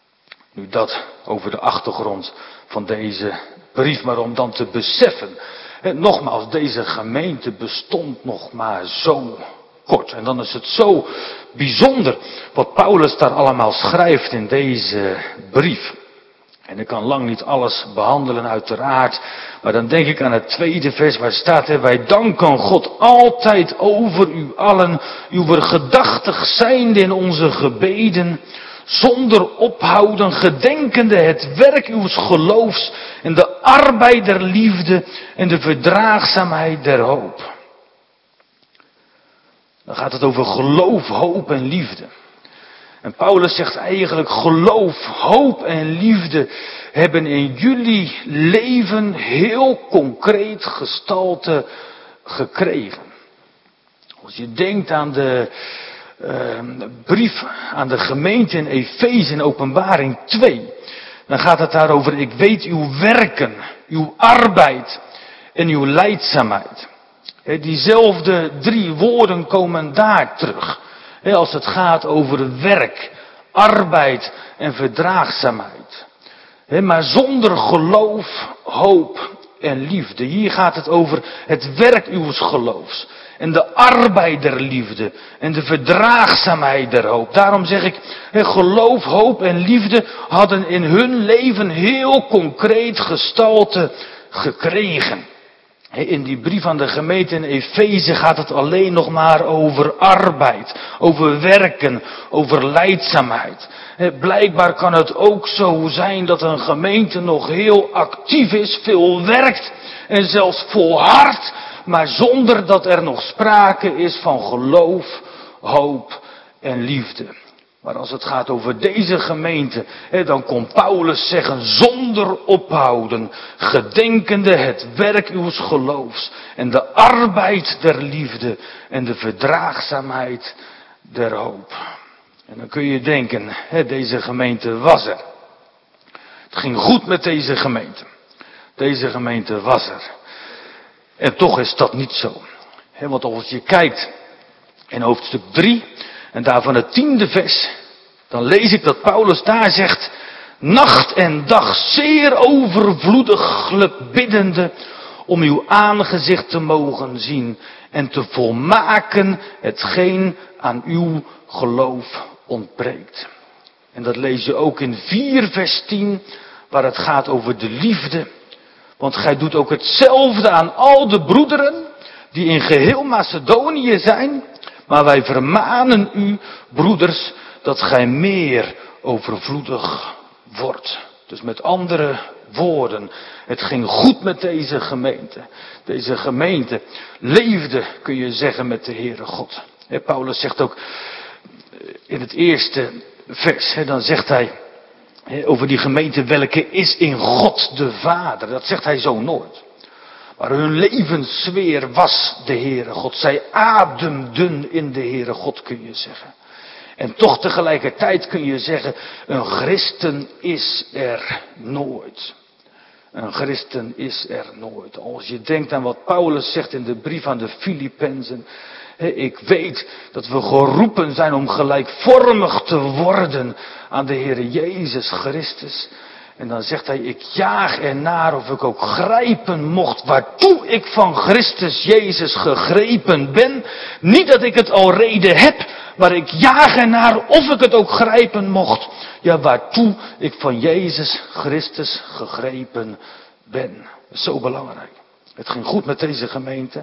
Nu dat over de achtergrond van deze brief, maar om dan te beseffen, en nogmaals, deze gemeente bestond nog maar zo kort. En dan is het zo bijzonder wat Paulus daar allemaal schrijft in deze brief. En ik kan lang niet alles behandelen uiteraard, maar dan denk ik aan het tweede vers waar staat, hè, wij danken God altijd over u allen, uw gedachtig zijnde in onze gebeden, zonder ophouden, gedenkende het werk uws geloofs en de arbeid der liefde en de verdraagzaamheid der hoop. Dan gaat het over geloof, hoop en liefde. En Paulus zegt eigenlijk, geloof, hoop en liefde hebben in jullie leven heel concreet gestalte gekregen. Als je denkt aan de uh, brief aan de gemeente in Efeze in Openbaring twee, dan gaat het daarover, ik weet uw werken, uw arbeid en uw lijdzaamheid. He, diezelfde drie woorden komen daar terug. He, als het gaat over werk, arbeid en verdraagzaamheid. He, maar zonder geloof, hoop en liefde. Hier gaat het over het werk uws geloofs. en de arbeiderliefde en de verdraagzaamheid der hoop. Daarom zeg ik, geloof, hoop en liefde hadden in hun leven heel concreet gestalte gekregen. In die brief aan de gemeente in Efeze gaat het alleen nog maar over arbeid, over werken, over lijdzaamheid. Blijkbaar kan het ook zo zijn dat een gemeente nog heel actief is, veel werkt en zelfs volhardt, maar zonder dat er nog sprake is van geloof, hoop en liefde. Maar als het gaat over deze gemeente, dan kon Paulus zeggen, zonder ophouden, gedenkende het werk uws geloofs en de arbeid der liefde en de verdraagzaamheid der hoop. En dan kun je denken, deze gemeente was er. Het ging goed met deze gemeente. Deze gemeente was er. En toch is dat niet zo. Want als je kijkt in hoofdstuk drie, en daarvan het tiende vers, dan lees ik dat Paulus daar zegt, nacht en dag zeer overvloediglijk biddende om uw aangezicht te mogen zien en te volmaken hetgeen aan uw geloof ontbreekt. En dat lees je ook in vier vers tien, waar het gaat over de liefde. Want gij doet ook hetzelfde aan al de broederen die in geheel Macedonië zijn. Maar wij vermanen u, broeders, dat gij meer overvloedig wordt. Dus met andere woorden, het ging goed met deze gemeente. Deze gemeente leefde, kun je zeggen, met de Heere God. He, Paulus zegt ook in het eerste vers, he, dan zegt hij he, over die gemeente, welke is in God de Vader. Dat zegt hij zo nooit. Maar hun levenssfeer was de Heere God. Zij ademden in de Heere God, kun je zeggen. En toch tegelijkertijd kun je zeggen, een christen is er nooit. Een christen is er nooit. Als je denkt aan wat Paulus zegt in de brief aan de Filippenzen. Ik weet dat we geroepen zijn om gelijkvormig te worden aan de Heere Jezus Christus. En dan zegt hij, ik jaag ernaar of ik ook grijpen mocht waartoe ik van Christus Jezus gegrepen ben. Niet dat ik het al reden heb, maar ik jaag ernaar of ik het ook grijpen mocht. Ja, waartoe ik van Jezus Christus gegrepen ben. Dat is zo belangrijk. Het ging goed met deze gemeente.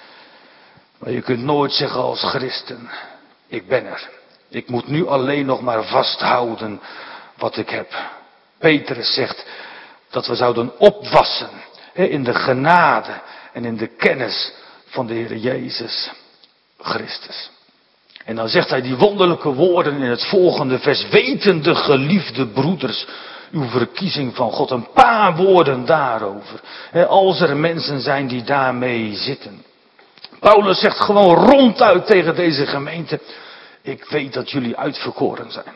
Maar je kunt nooit zeggen als christen, ik ben er. Ik moet nu alleen nog maar vasthouden wat ik heb. Petrus zegt dat we zouden opwassen in de genade en in de kennis van de Heer Jezus Christus. En dan zegt hij die wonderlijke woorden in het volgende vers. Wetende geliefde broeders, uw verkiezing van God. Een paar woorden daarover. Als er mensen zijn die daarmee zitten. Paulus zegt gewoon ronduit tegen deze gemeente. Ik weet dat jullie uitverkoren zijn.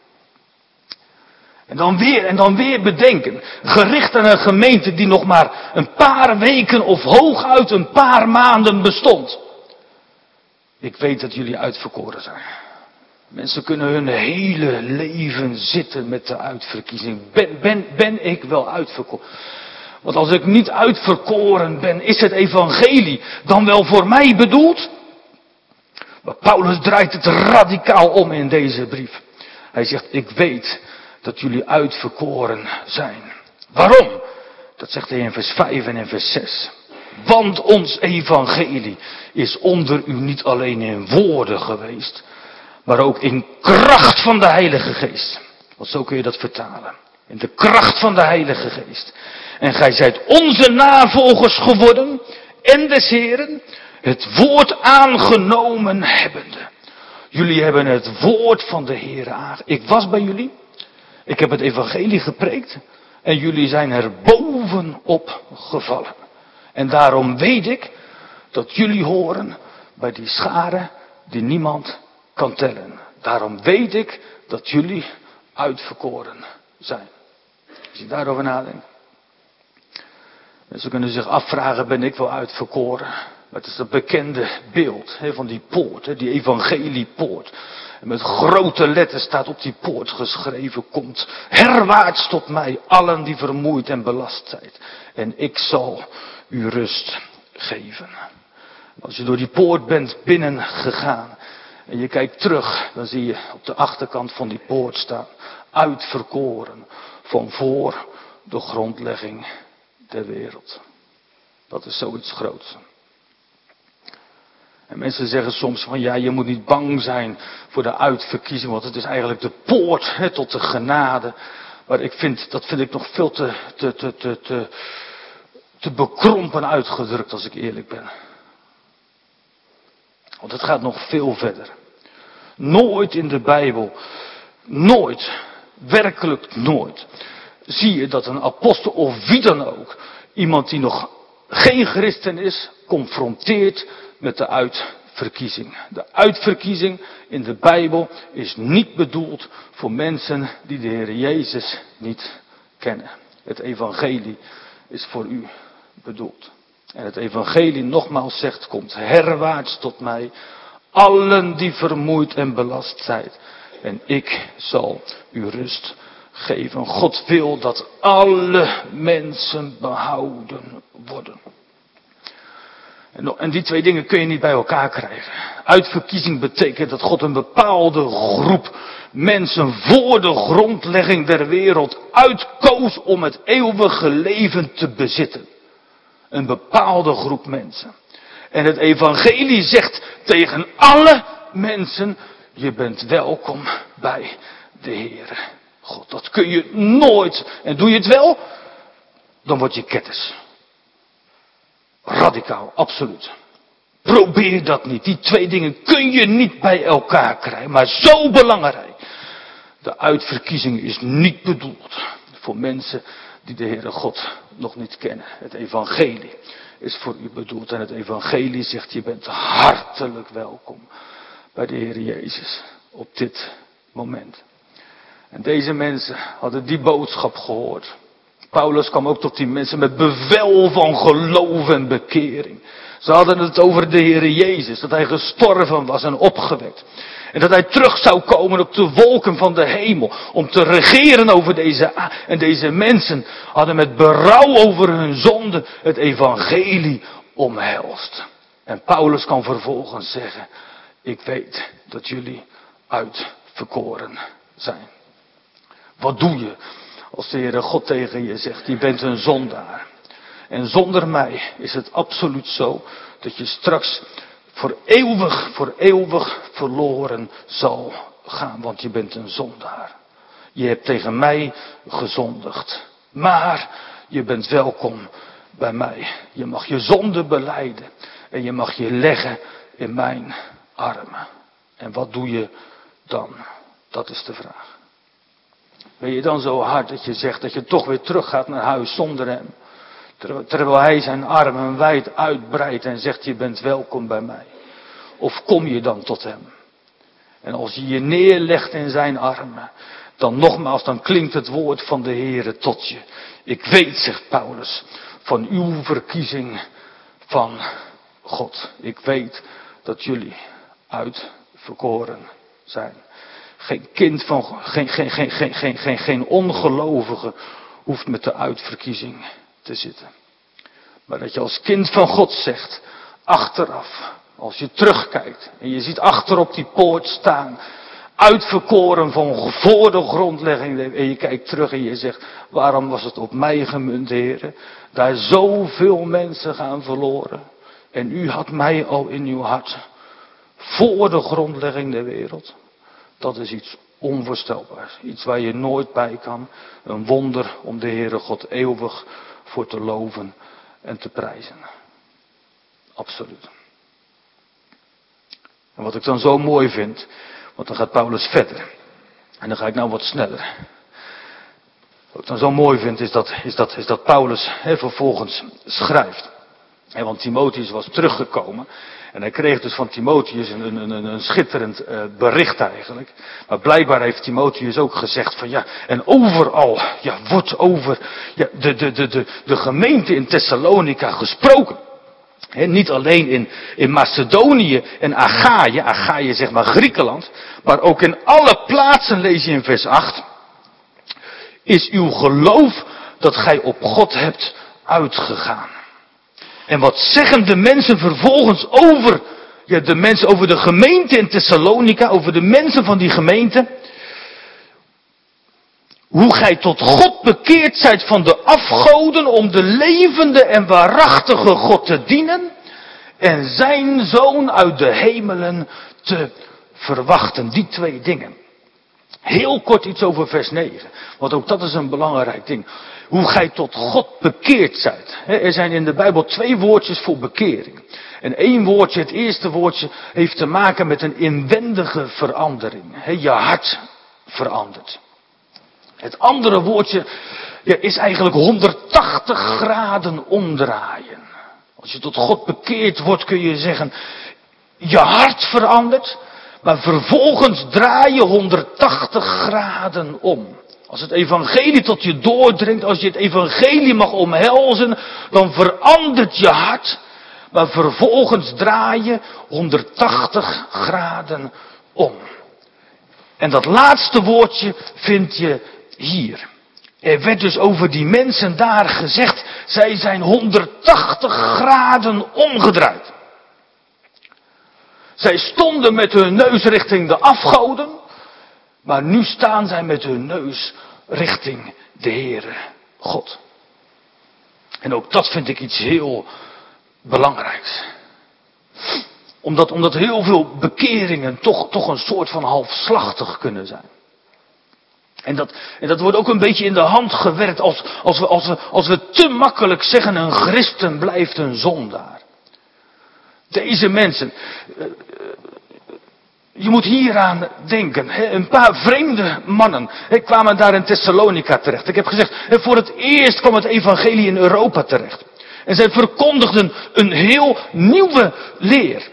En dan weer, en dan weer bedenken, gericht aan een gemeente die nog maar een paar weken of hooguit een paar maanden bestond. Ik weet dat jullie uitverkoren zijn. Mensen kunnen hun hele leven zitten met de uitverkiezing. Ben, ben, ben ik wel uitverkoren? Want als ik niet uitverkoren ben, is het evangelie dan wel voor mij bedoeld? Maar Paulus draait het radicaal om in deze brief. Hij zegt, ik weet dat jullie uitverkoren zijn. Waarom? Dat zegt hij in vers vijf en in vers zes. Want ons evangelie is onder u niet alleen in woorden geweest, maar ook in kracht van de Heilige Geest. Want zo kun je dat vertalen. In de kracht van de Heilige Geest. En gij zijt onze navolgers geworden en des Heren, het woord aangenomen hebbende. Jullie hebben het woord van de Heer aangenomen. Ik was bij jullie. Ik heb het evangelie gepreekt. En jullie zijn er bovenop gevallen. En daarom weet ik dat jullie horen bij die scharen die niemand kan tellen. Daarom weet ik dat jullie uitverkoren zijn. Als je daarover nadenkt. Mensen kunnen zich afvragen, ben ik wel uitverkoren? Maar het is dat bekende beeld he, van die poort, he, die evangeliepoort. En met grote letters staat op die poort geschreven, komt herwaarts tot mij, allen die vermoeid en belast zijn. En ik zal u rust geven. Als je door die poort bent binnengegaan en je kijkt terug, dan zie je op de achterkant van die poort staan. Uitverkoren van voor de grondlegging der wereld. Dat is zoiets groots. En mensen zeggen soms van ja, je moet niet bang zijn voor de uitverkiezing, want het is eigenlijk de poort hè, tot de genade. Maar ik vind, dat vind ik nog veel te, te, te, te, te, te bekrompen uitgedrukt als ik eerlijk ben. Want het gaat nog veel verder. Nooit in de Bijbel, nooit, werkelijk nooit, zie je dat een apostel of wie dan ook, iemand die nog geen christen is, confronteert met de uitverkiezing. De uitverkiezing in de Bijbel is niet bedoeld voor mensen die de Heer Jezus niet kennen. Het evangelie is voor u bedoeld. En het evangelie nogmaals zegt, komt herwaarts tot mij, allen die vermoeid en belast zijn. En ik zal u rust geven. God wil dat alle mensen behouden worden. En die twee dingen kun je niet bij elkaar krijgen. Uitverkiezing betekent dat God een bepaalde groep mensen voor de grondlegging der wereld uitkoos om het eeuwige leven te bezitten. Een bepaalde groep mensen. En het evangelie zegt tegen alle mensen, je bent welkom bij de Heere God. Dat kun je nooit. En doe je het wel, dan word je ketters. Radicaal, absoluut. Probeer dat niet. Die twee dingen kun je niet bij elkaar krijgen. Maar zo belangrijk. De uitverkiezing is niet bedoeld voor mensen die de Heere God nog niet kennen. Het evangelie is voor u bedoeld. En het evangelie zegt, je bent hartelijk welkom bij de Heer Jezus op dit moment. En deze mensen hadden die boodschap gehoord. Paulus kwam ook tot die mensen met bevel van geloof en bekering. Ze hadden het over de Heer Jezus, dat hij gestorven was en opgewekt. En dat hij terug zou komen op de wolken van de hemel, om te regeren over deze, en deze mensen hadden met berouw over hun zonde het evangelie omhelst. En Paulus kan vervolgens zeggen, ik weet dat jullie uitverkoren zijn. Wat doe je als de Heere God tegen je zegt, je bent een zondaar. En zonder mij is het absoluut zo dat je straks voor eeuwig, voor eeuwig verloren zal gaan. Want je bent een zondaar. Je hebt tegen mij gezondigd. Maar je bent welkom bij mij. Je mag je zonde belijden. En je mag je leggen in mijn armen. En wat doe je dan? Dat is de vraag. Ben je dan zo hard dat je zegt dat je toch weer teruggaat naar huis zonder hem? Terwijl hij zijn armen wijd uitbreidt en zegt je bent welkom bij mij. Of kom je dan tot hem? En als je je neerlegt in zijn armen, dan nogmaals, dan klinkt het woord van de Heere tot je. Ik weet, zegt Paulus, van uw verkiezing van God. Ik weet dat jullie uitverkoren zijn. Geen kind van, geen, geen, geen, geen, geen, geen, geen ongelovige hoeft met de uitverkiezing te zitten. Maar dat je als kind van God zegt, achteraf, als je terugkijkt en je ziet achter op die poort staan, uitverkoren van voor de grondlegging, en je kijkt terug en je zegt, waarom was het op mij gemunt, Heere? Daar zoveel mensen gaan verloren. En u had mij al in uw hart, voor de grondlegging der wereld. Dat is iets onvoorstelbaars. Iets waar je nooit bij kan. Een wonder om de Heere God eeuwig voor te loven en te prijzen. Absoluut. En wat ik dan zo mooi vind, want dan gaat Paulus verder. En dan ga ik nou wat sneller. Wat ik dan zo mooi vind is dat, is dat, is dat Paulus he, vervolgens schrijft. He, want Timotheus was teruggekomen. En hij kreeg dus van Timotheus een, een, een, een schitterend uh, bericht eigenlijk. Maar blijkbaar heeft Timotheus ook gezegd van ja, en overal, ja, wordt over ja, de, de, de, de, de gemeente in Thessalonica gesproken. He, niet alleen in, in Macedonië en Achaïe, Achaïe zeg maar Griekenland, maar ook in alle plaatsen, lees je in vers acht, is uw geloof dat gij op God hebt uitgegaan. En wat zeggen de mensen vervolgens over, ja, de mensen over de gemeente in Thessalonica, over de mensen van die gemeente? Hoe gij tot God bekeerd zijt van de afgoden om de levende en waarachtige God te dienen en zijn Zoon uit de hemelen te verwachten. Die twee dingen. Heel kort iets over vers negen, want ook dat is een belangrijk ding. Hoe gij tot God bekeerd zijt. Er zijn in de Bijbel twee woordjes voor bekering. En één woordje, het eerste woordje, heeft te maken met een inwendige verandering. Je hart verandert. Het andere woordje ja, is eigenlijk honderdtachtig graden omdraaien. Als je tot God bekeerd wordt kun je zeggen, je hart verandert, maar vervolgens draai je honderdtachtig graden om. Als het evangelie tot je doordringt, als je het evangelie mag omhelzen, dan verandert je hart, maar vervolgens draai je honderdtachtig graden om. En dat laatste woordje vind je hier. Er werd dus over die mensen daar gezegd, zij zijn honderdtachtig graden omgedraaid. Zij stonden met hun neus richting de afgoden, maar nu staan zij met hun neus richting de Heere God. En ook dat vind ik iets heel belangrijks. Omdat, omdat heel veel bekeringen toch, toch een soort van halfslachtig kunnen zijn. En dat, en dat wordt ook een beetje in de hand gewerkt als, als, we, als, we, als we te makkelijk zeggen een christen blijft een zondaar. Deze mensen, je moet hieraan denken. Een paar vreemde mannen kwamen daar in Thessalonica terecht. Ik heb gezegd, voor het eerst kwam het evangelie in Europa terecht. En zij verkondigden een heel nieuwe leer.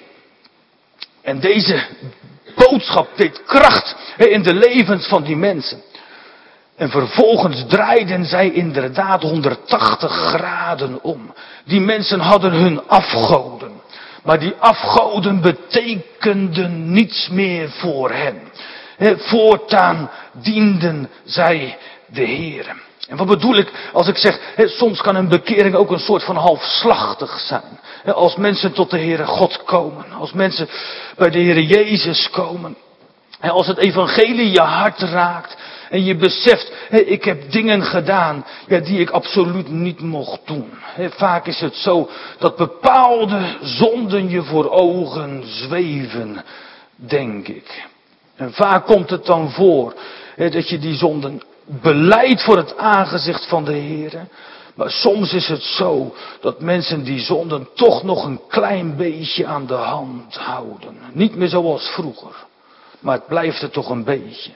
En deze boodschap deed kracht in de levens van die mensen. En vervolgens draaiden zij inderdaad honderdtachtig graden om. Die mensen hadden hun afgoden. Maar die afgoden betekenden niets meer voor hen. Voortaan dienden zij de Heere. En wat bedoel ik als ik zeg, soms kan een bekering ook een soort van halfslachtig zijn. Als mensen tot de Heere God komen. Als mensen bij de Heere Jezus komen. Als het evangelie je hart raakt. En je beseft, ik heb dingen gedaan ja, die ik absoluut niet mocht doen. Vaak is het zo dat bepaalde zonden je voor ogen zweven, denk ik. En vaak komt het dan voor dat je die zonden belijdt voor het aangezicht van de Heer. Maar soms is het zo dat mensen die zonden toch nog een klein beetje aan de hand houden. Niet meer zoals vroeger, maar het blijft er toch een beetje.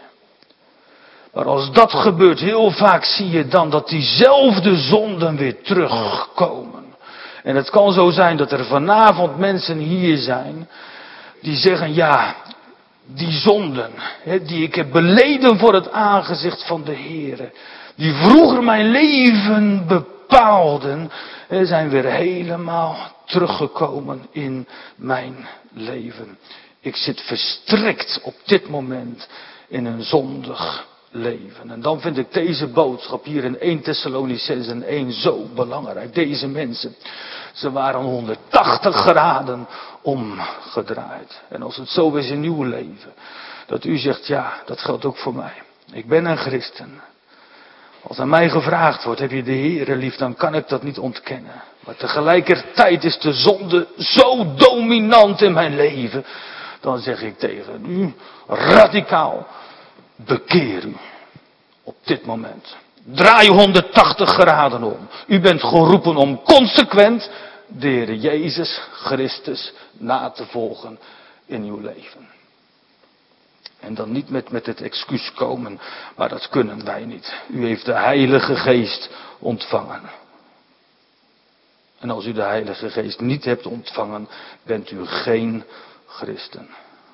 Maar als dat gebeurt, heel vaak zie je dan dat diezelfde zonden weer terugkomen. En het kan zo zijn dat er vanavond mensen hier zijn die zeggen, ja, die zonden die ik heb beleden voor het aangezicht van de Heer, die vroeger mijn leven bepaalden, zijn weer helemaal teruggekomen in mijn leven. Ik zit verstrikt op dit moment in een zondig leven. En dan vind ik deze boodschap hier in eerste Thessalonicenzen één zo belangrijk. Deze mensen, ze waren honderdtachtig graden omgedraaid. En als het zo is in uw leven, dat u zegt, ja, dat geldt ook voor mij. Ik ben een christen. Als aan mij gevraagd wordt, heb je de Heere lief, dan kan ik dat niet ontkennen. Maar tegelijkertijd is de zonde zo dominant in mijn leven. Dan zeg ik tegen u, radicaal, bekeer u. Op dit moment. Draai honderdtachtig graden om. U bent geroepen om consequent de Heer Jezus Christus na te volgen in uw leven. En dan niet met, met het excuus komen, maar dat kunnen wij niet. U heeft de Heilige Geest ontvangen. En als u de Heilige Geest niet hebt ontvangen, bent u geen christen.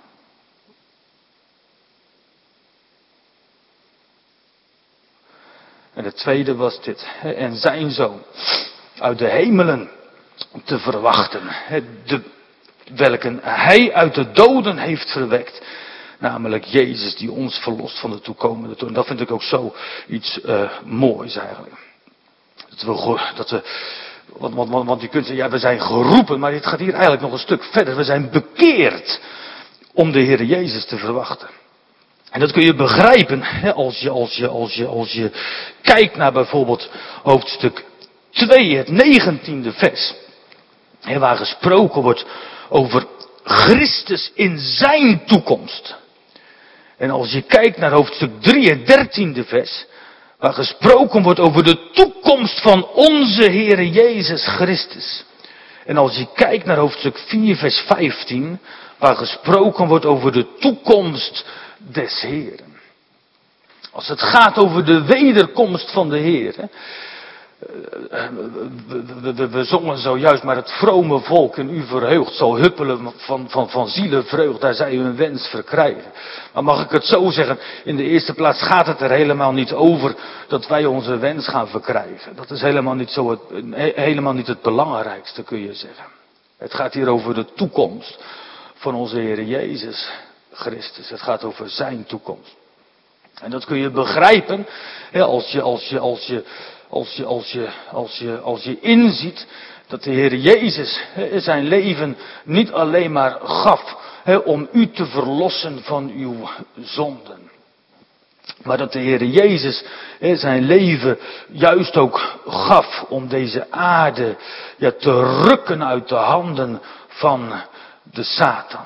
En het tweede was dit. En zijn Zoon uit de hemelen te verwachten. De, welke hij uit de doden heeft verwekt. Namelijk Jezus die ons verlost van de toekomende dood. En dat vind ik ook zo iets uh, moois eigenlijk. Dat we, dat we Want, want, want, want je kunt zeggen, ja, we zijn geroepen, maar het gaat hier eigenlijk nog een stuk verder. We zijn bekeerd om de Heer Jezus te verwachten. En dat kun je begrijpen hè, als, je, als, je, als, je, als je kijkt naar bijvoorbeeld hoofdstuk twee, het negentiende vers. Hè, waar gesproken wordt over Christus in zijn toekomst. En als je kijkt naar hoofdstuk drie, het dertiende vers. Waar gesproken wordt over de toekomst van onze Heere Jezus Christus. En als je kijkt naar hoofdstuk vier, vers vijftien. Waar gesproken wordt over de toekomst des Heeren. Als het gaat over de wederkomst van de Heer. We, we, we, we zongen zojuist, maar het vrome volk in u verheugt zal huppelen van, van, van zielenvreugd, daar zij hun wens verkrijgen. Maar mag ik het zo zeggen, in de eerste plaats gaat het er helemaal niet over dat wij onze wens gaan verkrijgen. Dat is helemaal niet, zo het, helemaal niet het belangrijkste, kun je zeggen. Het gaat hier over de toekomst van onze Heer Jezus Christus. Het gaat over zijn toekomst. En dat kun je begrijpen hè, als je, als je, als je, als je, als je, als je, als je inziet dat de Heer Jezus hè, zijn leven niet alleen maar gaf hè, om u te verlossen van uw zonden. Maar dat de Heer Jezus hè, zijn leven juist ook gaf om deze aarde ja, te rukken uit de handen van de Satan.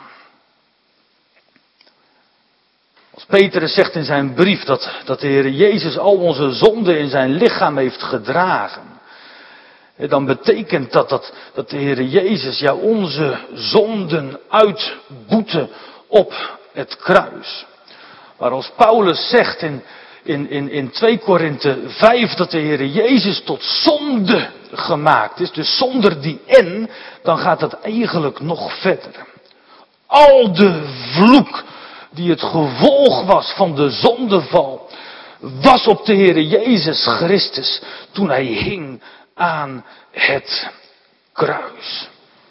Als Petrus zegt in zijn brief dat, dat de Heer Jezus al onze zonden in zijn lichaam heeft gedragen. Dan betekent dat dat, dat de Heer Jezus ja, onze zonden uitboette op het kruis. Maar als Paulus zegt in, in, in, in twee Korinthe vijf dat de Heer Jezus tot zonde gemaakt is. Dus zonder die en, dan gaat het eigenlijk nog verder. Al de vloek die het gevolg was van de zondeval, was op de Heer Jezus Christus toen hij hing aan het kruis.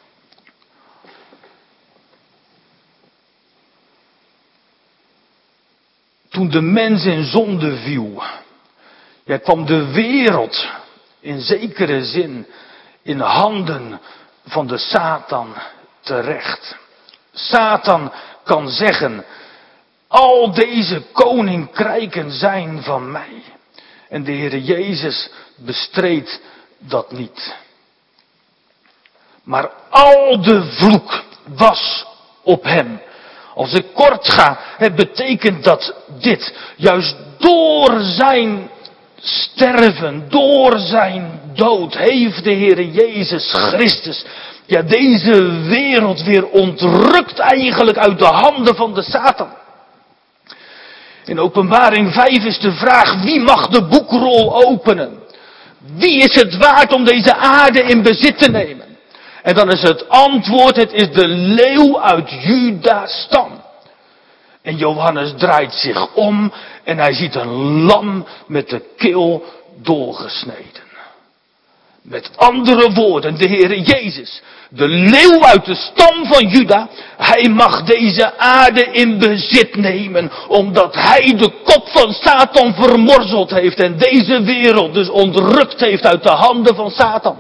Toen de mens in zonde viel, ja, kwam de wereld in zekere zin in handen van de Satan terecht. Satan kan zeggen, al deze koninkrijken zijn van mij. En de Heer Jezus bestreed dat niet. Maar al de vloek was op hem. Als ik kort ga, het betekent dat dit, juist door zijn sterven, door zijn dood, heeft de Heer Jezus Christus, ja, deze wereld weer ontrukt eigenlijk uit de handen van de Satan. In Openbaring vijf is de vraag, wie mag de boekrol openen? Wie is het waard om deze aarde in bezit te nemen? En dan is het antwoord, het is de leeuw uit Juda's stam. En Johannes draait zich om en hij ziet een lam met de keel doorgesneden. Met andere woorden, de Heere Jezus, de leeuw uit de stam van Juda, hij mag deze aarde in bezit nemen, omdat hij de kop van Satan vermorzeld heeft en deze wereld dus ontrukt heeft uit de handen van Satan.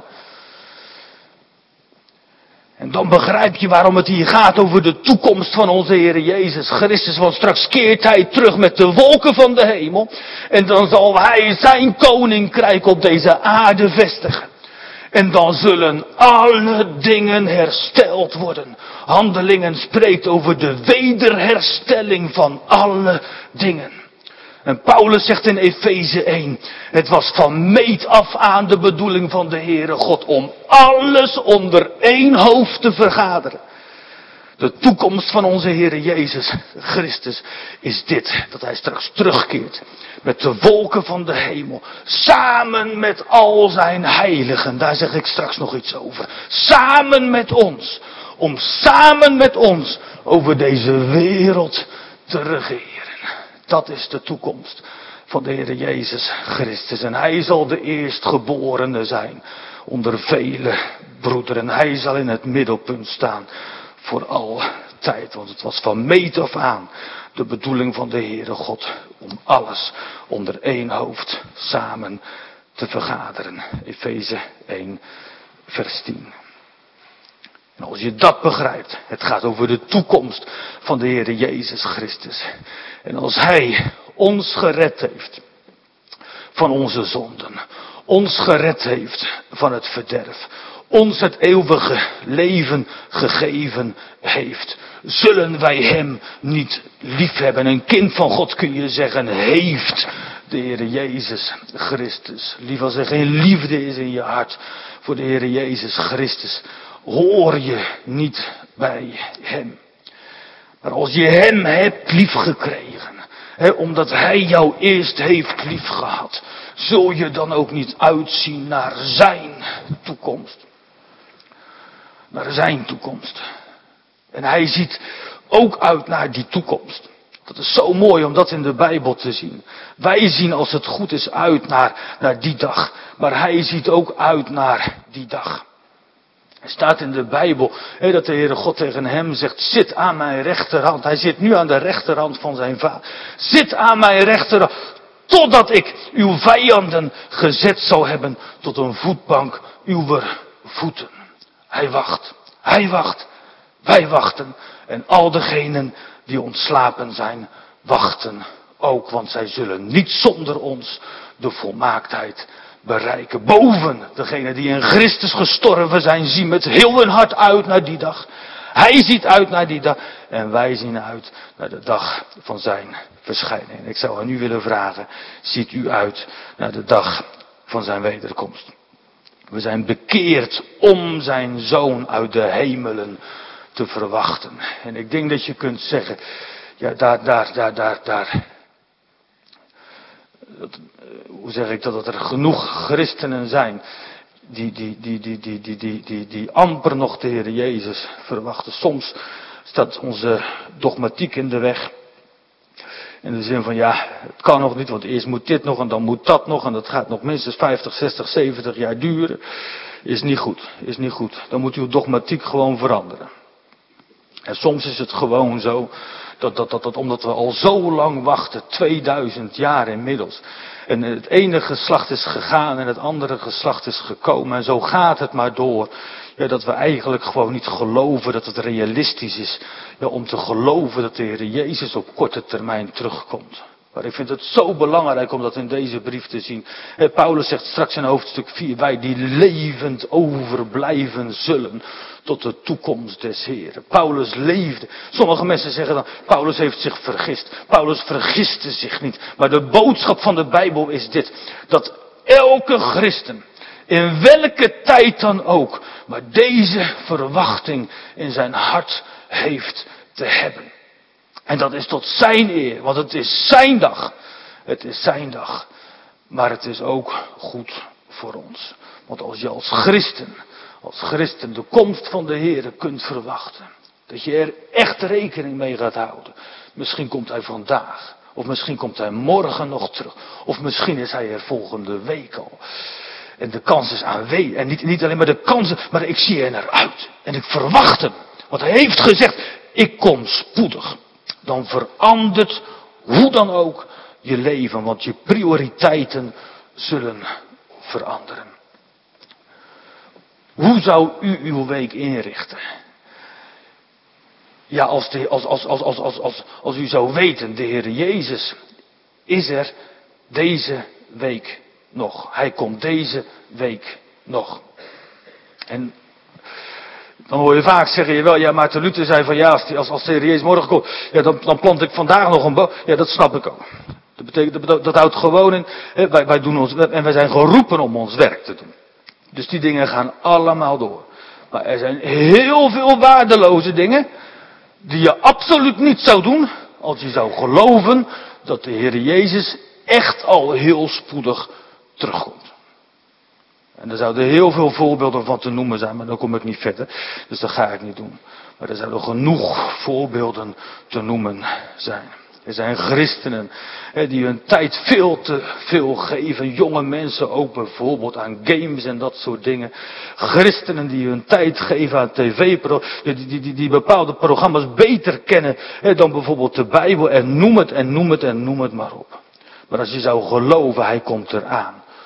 En dan begrijp je waarom het hier gaat over de toekomst van onze Heer Jezus Christus. Want straks keert hij terug met de wolken van de hemel. En dan zal hij zijn koninkrijk op deze aarde vestigen. En dan zullen alle dingen hersteld worden. Handelingen spreekt over de wederherstelling van alle dingen. En Paulus zegt in Efeze één, het was van meet af aan de bedoeling van de Heere God om alles onder één hoofd te vergaderen. De toekomst van onze Heere Jezus Christus is dit, dat hij straks terugkeert met de wolken van de hemel, samen met al zijn heiligen, daar zeg ik straks nog iets over, samen met ons, om samen met ons over deze wereld te regeren. Dat is de toekomst van de Heer Jezus Christus. En hij zal de eerstgeborene zijn onder vele broederen. Hij zal in het middelpunt staan voor altijd. Want het was van meet af aan de bedoeling van de Heere God om alles onder één hoofd samen te vergaderen. Efeze één, vers tien. En als je dat begrijpt, het gaat over de toekomst van de Heer Jezus Christus. En als Hij ons gered heeft van onze zonden, ons gered heeft van het verderf, ons het eeuwige leven gegeven heeft, zullen wij Hem niet liefhebben. Een kind van God, kun je zeggen, heeft de Heer Jezus Christus lief. Als er geen liefde is in je hart voor de Heer Jezus Christus, hoor je niet bij Hem. Maar als je Hem hebt liefgekregen, He, omdat Hij jou eerst heeft liefgehad, zul je dan ook niet uitzien naar Zijn toekomst. Naar Zijn toekomst. En Hij ziet ook uit naar die toekomst. Dat is zo mooi om dat in de Bijbel te zien. Wij zien als het goed is uit naar, naar die dag. Maar Hij ziet ook uit naar die dag. Er staat in de Bijbel he, dat de Heere God tegen hem zegt, zit aan mijn rechterhand. Hij zit nu aan de rechterhand van zijn vader. Zit aan mijn rechterhand, totdat ik uw vijanden gezet zal hebben tot een voetbank uw voeten. Hij wacht, hij wacht, wij wachten. En al degenen die ontslapen zijn, wachten ook. Want zij zullen niet zonder ons de volmaaktheid bereiken. Boven degenen die in Christus gestorven zijn, zien met heel hun hart uit naar die dag. Hij ziet uit naar die dag. En wij zien uit naar de dag van zijn verschijning. Ik zou aan u willen vragen, ziet u uit naar de dag van zijn wederkomst? We zijn bekeerd om zijn Zoon uit de hemelen te verwachten. En ik denk dat je kunt zeggen, ja daar, daar, daar, daar, daar. Dat, hoe zeg ik dat, dat er genoeg christenen zijn die, die, die, die, die, die, die, die, die amper nog de Heer Jezus verwachten. Soms staat onze dogmatiek in de weg. In de zin van, ja, het kan nog niet, want eerst moet dit nog en dan moet dat nog. En dat gaat nog minstens vijftig, zestig, zeventig jaar duren. Is niet goed, is niet goed. Dan moet uw dogmatiek gewoon veranderen. En soms is het gewoon zo, dat, dat, dat, dat omdat we al zo lang wachten, tweeduizend jaar inmiddels. En het ene geslacht is gegaan en het andere geslacht is gekomen. En zo gaat het maar door. Ja, dat we eigenlijk gewoon niet geloven dat het realistisch is. Ja, om te geloven dat de Heer Jezus op korte termijn terugkomt. Maar ik vind het zo belangrijk om dat in deze brief te zien. En Paulus zegt straks in hoofdstuk vier, wij die levend overblijven zullen tot de toekomst des Heeren. Paulus leefde. Sommige mensen zeggen dan, Paulus heeft zich vergist. Paulus vergiste zich niet. Maar de boodschap van de Bijbel is dit. Dat elke christen, in welke tijd dan ook, maar deze verwachting in zijn hart heeft te hebben. En dat is tot zijn eer, want het is zijn dag. Het is zijn dag. Maar het is ook goed voor ons. Want als je als christen, als christen de komst van de Heer kunt verwachten. Dat je er echt rekening mee gaat houden. Misschien komt hij vandaag. Of misschien komt hij morgen nog terug. Of misschien is hij er volgende week al. En de kans is aanwezig. En niet, niet alleen maar de kansen, maar ik zie er naar uit. En ik verwacht hem. Want hij heeft gezegd, ik kom spoedig. Dan verandert, hoe dan ook, je leven. Want je prioriteiten zullen veranderen. Hoe zou u uw week inrichten? Ja, als, de, als, als, als, als, als, als, als u zou weten, de Heer Jezus is er deze week nog. Hij komt deze week nog. En dan hoor je vaak zeggen, je wel, ja, Maarten Luther zei van ja, als, die, als, als de Heer Jezus morgen komt, ja, dan, dan plant ik vandaag nog een boom. Ja, dat snap ik ook. Dat betekent, dat, dat houdt gewoon in, hè, wij, wij doen ons, en wij zijn geroepen om ons werk te doen. Dus die dingen gaan allemaal door. Maar er zijn heel veel waardeloze dingen die je absoluut niet zou doen als je zou geloven dat de Heer Jezus echt al heel spoedig terugkomt. En er zouden heel veel voorbeelden van te noemen zijn, maar dan kom ik niet verder. Dus dat ga ik niet doen. Maar er zouden genoeg voorbeelden te noemen zijn. Er zijn christenen hè, die hun tijd veel te veel geven. Jonge mensen ook bijvoorbeeld aan games en dat soort dingen. Christenen die hun tijd geven aan tv-programma's. Die, die, die, die bepaalde programma's beter kennen hè, dan bijvoorbeeld de Bijbel. En noem het en noem het en noem het maar op. Maar als je zou geloven, hij komt eraan.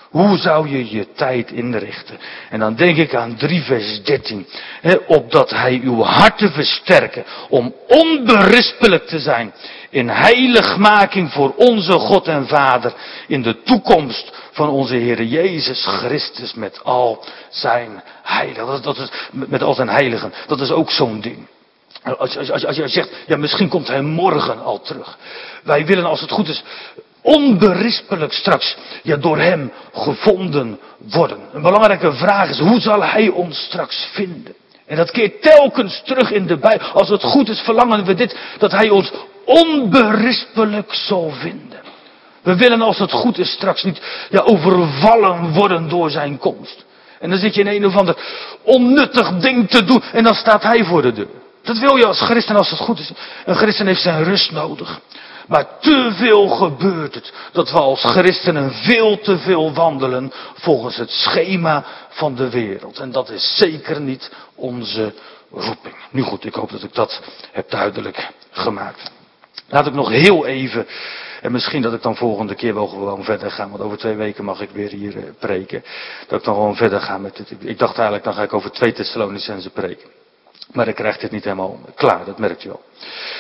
Hoe zou je je tijd inrichten? En dan denk ik aan drie vers dertien. He, opdat hij uw harten versterken. Om onberispelijk te zijn. In heiligmaking voor onze God en Vader. In de toekomst van onze Heer Jezus Christus met al zijn heiligen. Dat, dat is, met al zijn heiligen. Dat is ook zo'n ding. Als, als, als, als je zegt, ja misschien komt hij morgen al terug. Wij willen als het goed is onberispelijk straks ja, door hem gevonden worden. Een belangrijke vraag is, hoe zal hij ons straks vinden? En dat keert telkens terug in de Bijbel. Als het goed is verlangen we dit, dat hij ons onberispelijk zal vinden. We willen als het goed is straks niet ja, overvallen worden door zijn komst. En dan zit je in een of ander onnuttig ding te doen en dan staat hij voor de deur. Dat wil je als christen als het goed is. Een christen heeft zijn rust nodig. Maar te veel gebeurt het dat we als christenen veel te veel wandelen volgens het schema van de wereld. En dat is zeker niet onze roeping. Nu goed, ik hoop dat ik dat heb duidelijk gemaakt. Laat ik nog heel even, en misschien dat ik dan volgende keer wel gewoon verder ga, want over twee weken mag ik weer hier uh, preken. Dat ik dan gewoon verder ga met dit. Ik dacht eigenlijk, dan ga ik over twee Thessalonicenzen preken. Maar ik krijg dit niet helemaal klaar, dat merkt u wel.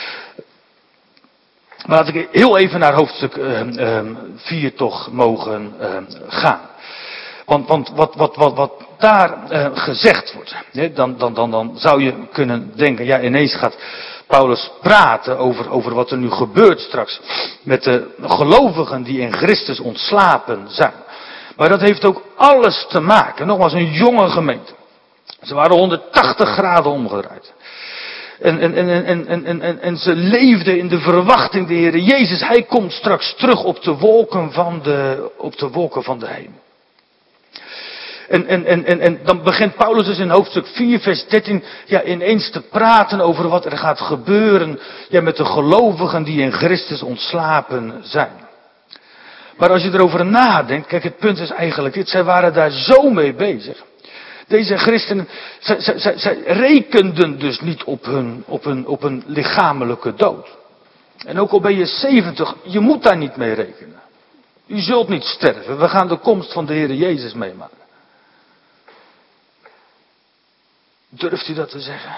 Maar laat ik heel even naar hoofdstuk vier uh, uh, toch mogen uh, gaan. Want, want wat, wat, wat, wat daar uh, gezegd wordt, hè, dan, dan, dan, dan zou je kunnen denken, ja ineens gaat Paulus praten over, over wat er nu gebeurt straks met de gelovigen die in Christus ontslapen zijn. Maar dat heeft ook alles te maken, nogmaals een jonge gemeente. Ze waren honderdtachtig graden omgedraaid. En, en, en, en, en, en, en ze leefden in de verwachting, de Heer Jezus, hij komt straks terug op de wolken van de, op de wolken van de hemel. En, en, en, en, en dan begint Paulus dus in hoofdstuk vier, vers dertien, ja, ineens te praten over wat er gaat gebeuren, ja, met de gelovigen die in Christus ontslapen zijn. Maar als je erover nadenkt, kijk, het punt is eigenlijk dit, zij waren daar zo mee bezig. Deze christenen, zij, zij, zij, zij rekenden dus niet op hun, op, hun, op hun lichamelijke dood. En ook al ben je zeventig, je moet daar niet mee rekenen. U zult niet sterven, we gaan de komst van de Heer Jezus meemaken. Durft u dat te zeggen?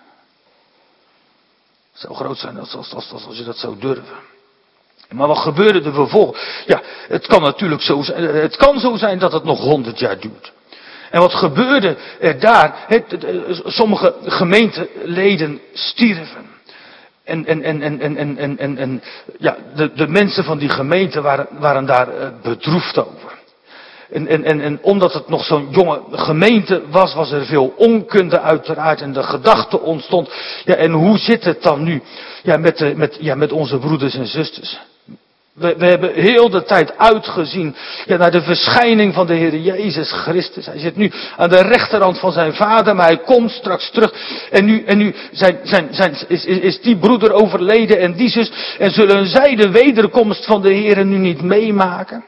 Het zou groot zijn als, als, als, als je dat zou durven. Maar wat gebeurde er vervolgens? Ja, het kan natuurlijk zo zijn, het kan zo zijn dat het nog honderd jaar duurt. En wat gebeurde er daar? Het, sommige gemeenteleden stierven. En, en, en, en, en, en, en, en ja, de, de mensen van die gemeente waren, waren daar bedroefd over. En, en, en, en omdat het nog zo'n jonge gemeente was, was er veel onkunde uiteraard. En de gedachte ontstond, ja, en hoe zit het dan nu ja, met, de, met, ja, met onze broeders en zusters? We, we hebben heel de tijd uitgezien ja, naar de verschijning van de Heer Jezus Christus. Hij zit nu aan de rechterhand van zijn vader, maar hij komt straks terug. En nu, en nu zijn, zijn, zijn, is, is, is die broeder overleden en die zus. En zullen zij de wederkomst van de Heer nu niet meemaken?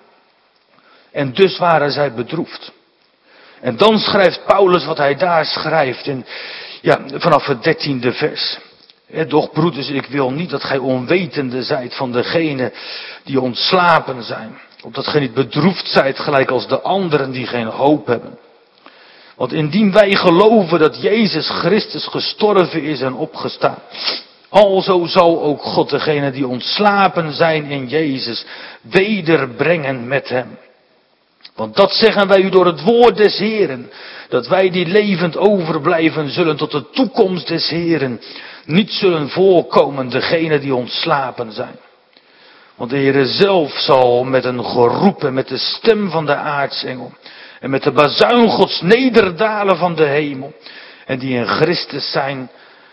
En dus waren zij bedroefd. En dan schrijft Paulus wat hij daar schrijft in, ja, vanaf het dertiende vers. Doch broeders, ik wil niet dat gij onwetende zijt van degenen die ontslapen zijn. Opdat gij niet bedroefd zijt gelijk als de anderen die geen hoop hebben. Want indien wij geloven dat Jezus Christus gestorven is en opgestaan. Alzo zal ook God degenen die ontslapen zijn in Jezus wederbrengen met hem. Want dat zeggen wij u door het woord des Heeren. Dat wij die levend overblijven zullen tot de toekomst des Heeren niet zullen voorkomen degenen die ontslapen zijn. Want de Heere zelf zal met een geroep en met de stem van de aartsengel en met de bazuin Gods nederdalen van de hemel. En die in Christus zijn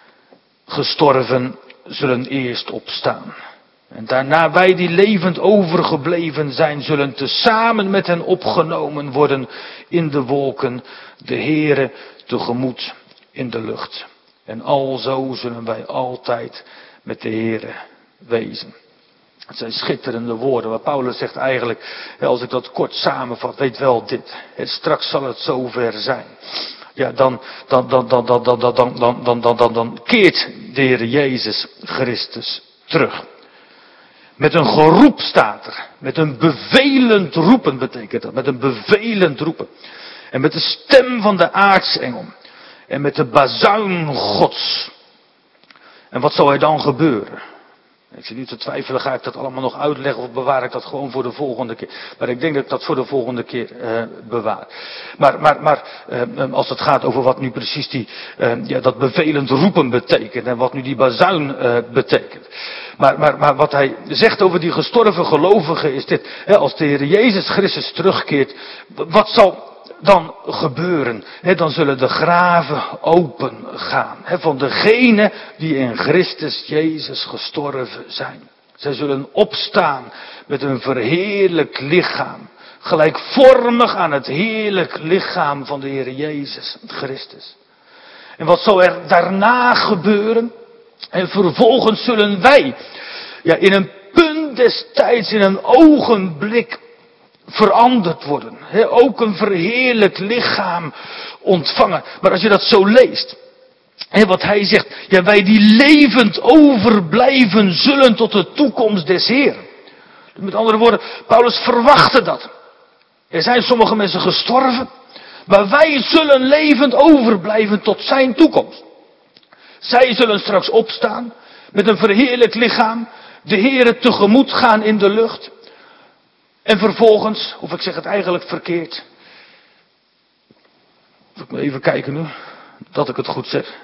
gestorven zullen eerst opstaan. En daarna wij die levend overgebleven zijn zullen tezamen met hen opgenomen worden in de wolken, de Heere tegemoet in de lucht. En alzo zullen wij altijd met de Heere wezen. Het zijn schitterende woorden, waar Paulus zegt eigenlijk, als ik dat kort samenvat, weet wel dit. Het, straks zal het zover zijn. Ja, dan, dan, dan, dan, dan, dan, dan, dan, dan, dan, dan, dan keert de Heer Jezus Christus terug. Met een geroep staat er. Met een bevelend roepen betekent dat. Met een bevelend roepen. En met de stem van de aartsengel. En met de bazuin Gods. En wat zal er dan gebeuren? Ik zit niet te twijfelen, ga ik dat allemaal nog uitleggen of bewaar ik dat gewoon voor de volgende keer. Maar ik denk dat ik dat voor de volgende keer uh, bewaar. Maar, maar, maar uh, als het gaat over wat nu precies die, uh, ja, dat bevelend roepen betekent en wat nu die bazuin uh, betekent. Maar, maar, maar wat hij zegt over die gestorven gelovigen is dit. Hè, als de Heer Jezus Christus terugkeert, wat zal dan gebeuren? Hè, dan zullen de graven open gaan. Hè, van degenen die in Christus Jezus gestorven zijn. Zij zullen opstaan met een verheerlijk lichaam. Gelijkvormig aan het heerlijk lichaam van de Heer Jezus Christus. En wat zal er daarna gebeuren? En vervolgens zullen wij, ja, in een punt des tijds, in een ogenblik veranderd worden. He, ook een verheerlijk lichaam ontvangen. Maar als je dat zo leest, he, wat hij zegt, ja, wij die levend overblijven zullen tot de toekomst des Heeren. Met andere woorden, Paulus verwachtte dat. Er zijn sommige mensen gestorven, maar wij zullen levend overblijven tot zijn toekomst. Zij zullen straks opstaan met een verheerlijk lichaam, de Heere tegemoet gaan in de lucht. En vervolgens, of ik zeg het eigenlijk verkeerd. Ik moet even kijken nu, dat ik het goed zeg.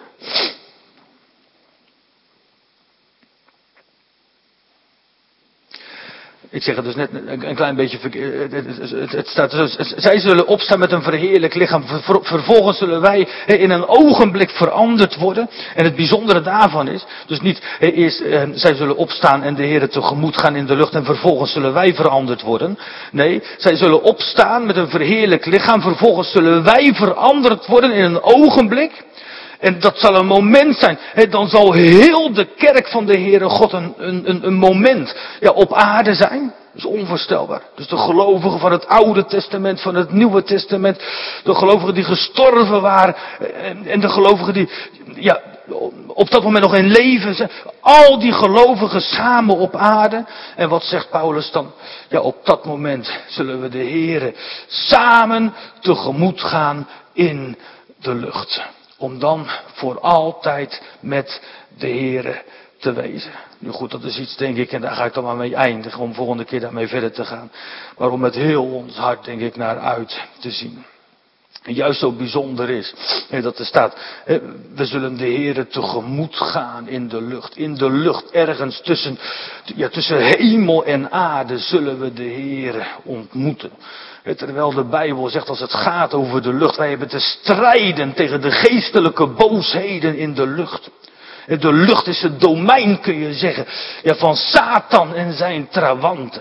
Ik zeg het dus net een klein beetje verkeerd. Het staat, zij zullen opstaan met een verheerlijk lichaam. Vervolgens zullen wij in een ogenblik veranderd worden. En het bijzondere daarvan is, dus niet eerst zij zullen opstaan en de Heere tegemoet gaan in de lucht en vervolgens zullen wij veranderd worden. Nee, zij zullen opstaan met een verheerlijk lichaam. Vervolgens zullen wij veranderd worden in een ogenblik. En dat zal een moment zijn. He, dan zal heel de kerk van de Heere God een, een, een moment, ja, op aarde zijn. Dat is onvoorstelbaar. Dus de gelovigen van het Oude Testament, van het Nieuwe Testament. De gelovigen die gestorven waren. En, en de gelovigen die, ja, op dat moment nog in leven zijn. Al die gelovigen samen op aarde. En wat zegt Paulus dan? Ja, op dat moment zullen we de Heere samen tegemoet gaan in de lucht. Om dan voor altijd met de Heere te wezen. Nu goed, dat is iets denk ik, en daar ga ik dan maar mee eindigen, om volgende keer daarmee verder te gaan. Maar om met heel ons hart denk ik naar uit te zien. En juist zo bijzonder is, dat er staat, we zullen de Heere tegemoet gaan in de lucht. In de lucht, ergens tussen, ja, tussen hemel en aarde zullen we de Heere ontmoeten. Terwijl de Bijbel zegt, als het gaat over de lucht, wij hebben te strijden tegen de geestelijke boosheden in de lucht. De lucht is het domein, kun je zeggen, ja, van Satan en zijn trawanten.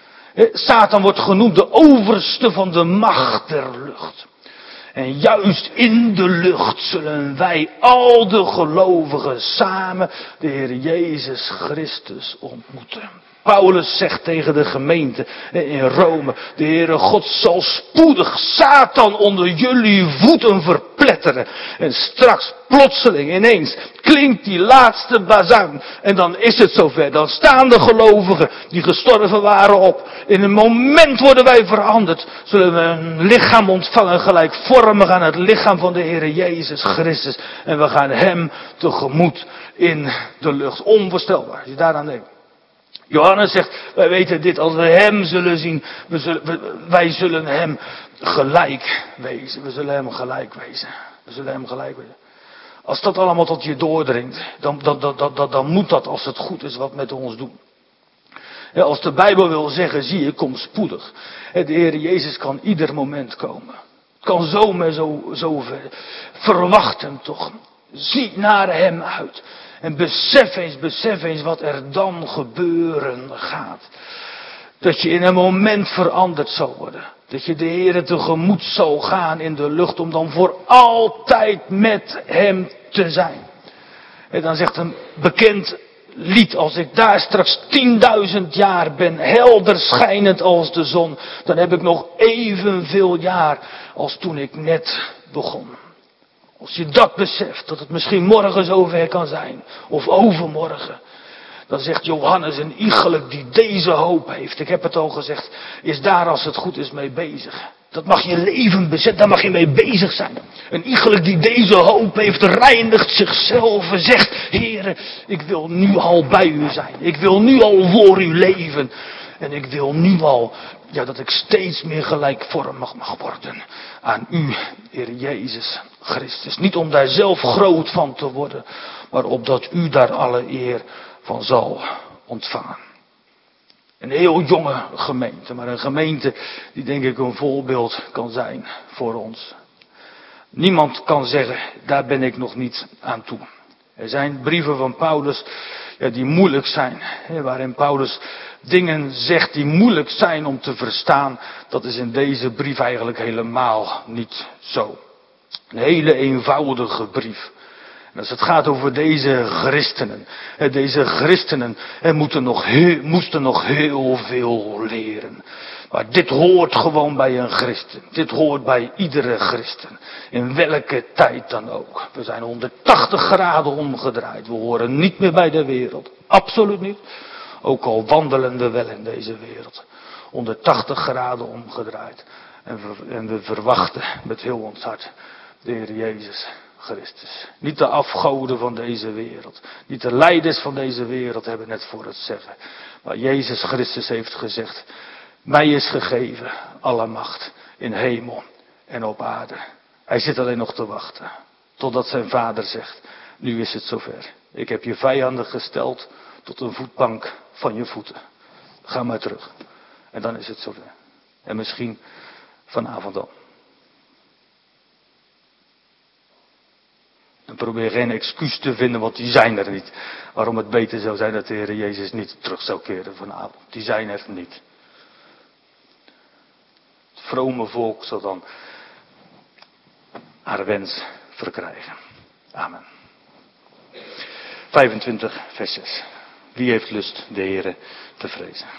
Satan wordt genoemd de overste van de macht der lucht. En juist in de lucht zullen wij, al de gelovigen, samen de Heer Jezus Christus ontmoeten. Paulus zegt tegen de gemeente in Rome, de Heere God zal spoedig Satan onder jullie voeten verpletteren. En straks, plotseling, ineens, klinkt die laatste bazuin. En dan is het zover. Dan staan de gelovigen die gestorven waren op. In een moment worden wij veranderd. Zullen we een lichaam ontvangen gelijkvormig aan het lichaam van de Heere Jezus Christus. En we gaan hem tegemoet in de lucht. Onvoorstelbaar, als je daaraan denkt. Johannes zegt, wij weten dit, als we hem zullen zien, we zullen, we, wij zullen hem gelijk wezen. We zullen hem gelijk wezen. We zullen hem gelijk wezen. Als dat allemaal tot je doordringt, dan, dan, dan, dan, dan moet dat, als het goed is, wat met ons doen. Ja, als de Bijbel wil zeggen, zie je, kom spoedig. De Heer Jezus kan ieder moment komen. Het kan zomaar zo, zo ver. Verwacht hem toch. Zie naar hem uit. En besef eens, besef eens wat er dan gebeuren gaat. Dat je in een moment veranderd zal worden. Dat je de Heere tegemoet zal gaan in de lucht om dan voor altijd met hem te zijn. En dan zegt een bekend lied, als ik daar straks tienduizend jaar ben, helder schijnend als de zon, dan heb ik nog evenveel jaar als toen ik net begon. Als je dat beseft, dat het misschien morgen zover kan zijn, of overmorgen, Dan zegt Johannes, een iegelijk die deze hoop heeft, ik heb het al gezegd, is daar als het goed is mee bezig. Dat mag je leven bezetten, daar mag je mee bezig zijn. Een iegelijk die deze hoop heeft, reinigt zichzelf en zegt, Heere, ik wil nu al bij u zijn. Ik wil nu al voor u leven. En ik wil nu al, ja, dat ik steeds meer gelijkvormig mag worden aan u, Heer Jezus Christus. Niet om daar zelf groot van te worden, maar opdat u daar alle eer van zal ontvangen. Een heel jonge gemeente, maar een gemeente die denk ik een voorbeeld kan zijn voor ons. Niemand kan zeggen, daar ben ik nog niet aan toe. Er zijn brieven van Paulus ja, die moeilijk zijn, hè, waarin Paulus dingen zegt die moeilijk zijn om te verstaan. Dat is in deze brief eigenlijk helemaal niet zo. Een hele eenvoudige brief. En als het gaat over deze christenen, deze christenen moeten nog heel, moesten nog heel veel leren. Maar dit hoort gewoon bij een christen. Dit hoort bij iedere christen. In welke tijd dan ook. We zijn honderdtachtig graden omgedraaid. We horen niet meer bij de wereld. Absoluut niet. Ook al wandelen we wel in deze wereld. honderdtachtig graden omgedraaid. En we, en we verwachten met heel ons hart de Heer Jezus Christus. Niet de afgoden van deze wereld. Niet de leiders van deze wereld hebben het voor het zeggen. Maar Jezus Christus heeft gezegd, mij is gegeven alle macht in hemel en op aarde. Hij zit alleen nog te wachten. Totdat zijn vader zegt, nu is het zover. Ik heb je vijanden gesteld tot een voetbank van je voeten. Ga maar terug. En dan is het zover. En misschien vanavond al. En probeer geen excuus te vinden, want die zijn er niet. Waarom het beter zou zijn dat de Heer Jezus niet terug zou keren vanavond. Die zijn er niet. Het vrome volk zal dan haar wens verkrijgen. Amen. vijfentwintig vers zes. Wie heeft lust de Heere te vrezen?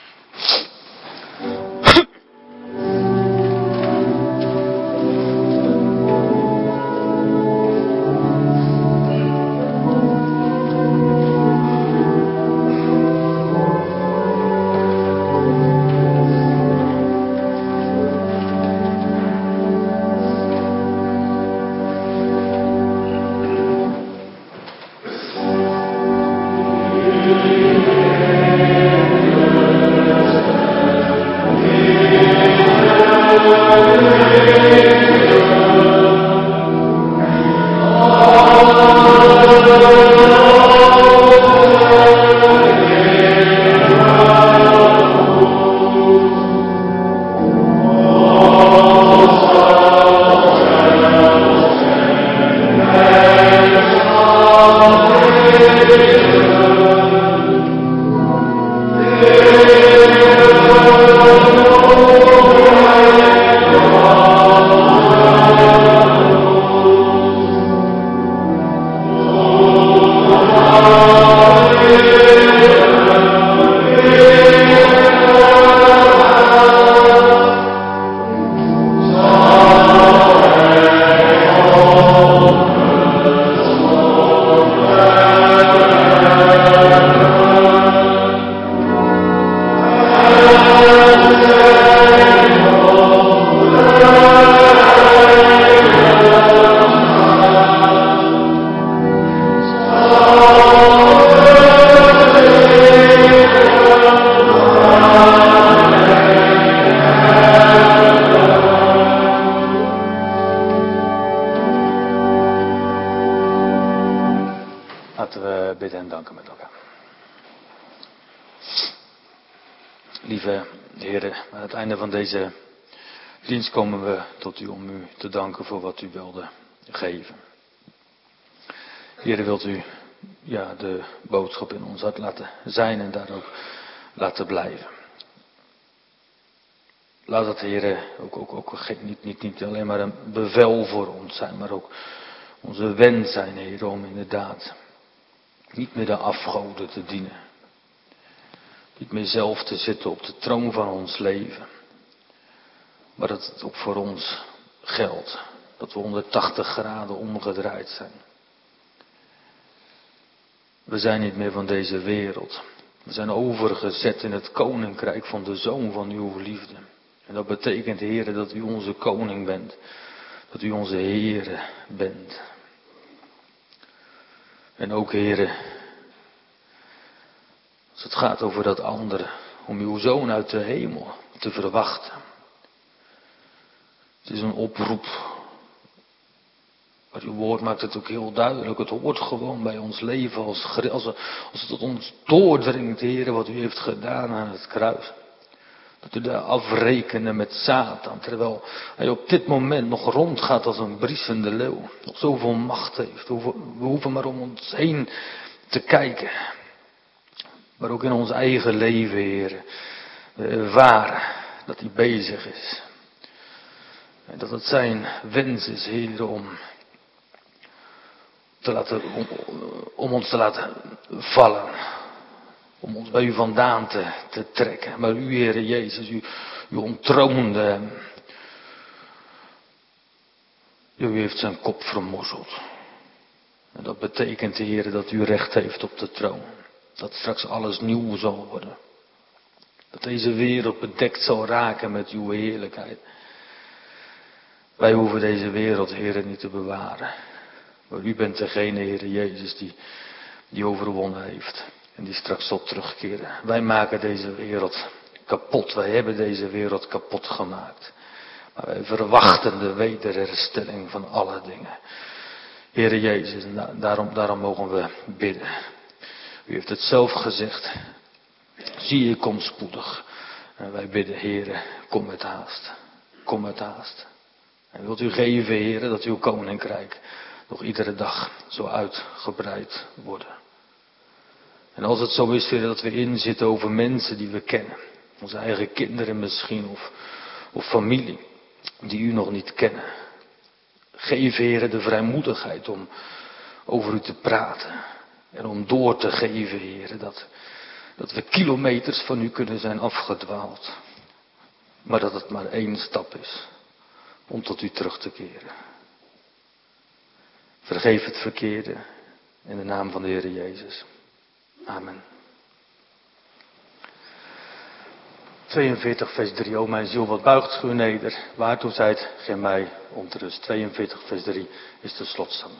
Deze dienst komen we tot u om u te danken voor wat u wilde geven. Heer, wilt u ja, de boodschap in ons hart laten zijn en daar ook laten blijven. Laat het, Heer, ook, ook, ook niet, niet, niet alleen maar een bevel voor ons zijn, maar ook onze wens zijn, Heer, om inderdaad niet meer de afgoden te dienen. Niet meer zelf te zitten op de troon van ons leven. Maar dat het ook voor ons geldt. Dat we honderdtachtig graden omgedraaid zijn. We zijn niet meer van deze wereld. We zijn overgezet in het koninkrijk van de Zoon van uw liefde. En dat betekent, Heere, dat u onze koning bent. Dat u onze Heere bent. En ook, Heere, als het gaat over dat andere, om uw Zoon uit de hemel te verwachten. Het is een oproep. Maar uw woord maakt het ook heel duidelijk. Het hoort gewoon bij ons leven als, als, als het tot ons doordringt, Heere, wat u heeft gedaan aan het kruis. Dat u daar afrekenen met Satan, terwijl hij op dit moment nog rondgaat als een briesende leeuw. Nog zoveel macht heeft. We hoeven maar om ons heen te kijken. Maar ook in ons eigen leven, Heer. We ervaren dat hij bezig is. En dat het zijn wens is, Heer, om, te laten, om, om ons te laten vallen. Om ons bij u vandaan te, te trekken. Maar u, Heer Jezus, u, u ontroonde. U heeft zijn kop vermorzeld. En dat betekent, Heer, dat u recht heeft op de troon. Dat straks alles nieuw zal worden. Dat deze wereld bedekt zal raken met uw heerlijkheid. Wij hoeven deze wereld, Heer, niet te bewaren. Maar u bent degene, Heer Jezus, die, die overwonnen heeft. En die straks zal terugkeren. Wij maken deze wereld kapot. Wij hebben deze wereld kapot gemaakt. Maar wij verwachten de wederherstelling van alle dingen. Heere Jezus, daarom, daarom mogen we bidden. U heeft het zelf gezegd. Zie, ik kom spoedig. En wij bidden, Heere, kom met haast. Kom met haast. En wilt u geven, Heere, dat uw koninkrijk nog iedere dag zo uitgebreid worden. En als het zo is, Heer, dat we inzitten over mensen die we kennen. Onze eigen kinderen misschien, of, of familie, die u nog niet kennen. Geef, Heer, de vrijmoedigheid om over u te praten. En om door te geven, Heer, dat, dat we kilometers van u kunnen zijn afgedwaald. Maar dat het maar één stap is om tot u terug te keren. Vergeef het verkeerde in de naam van de Heer Jezus. Amen. tweeënveertig vers drie. O mijn ziel, wat buigt schuw neder. Waartoe zijt gij mij ontrust. tweeënveertig vers drie is de slotzang.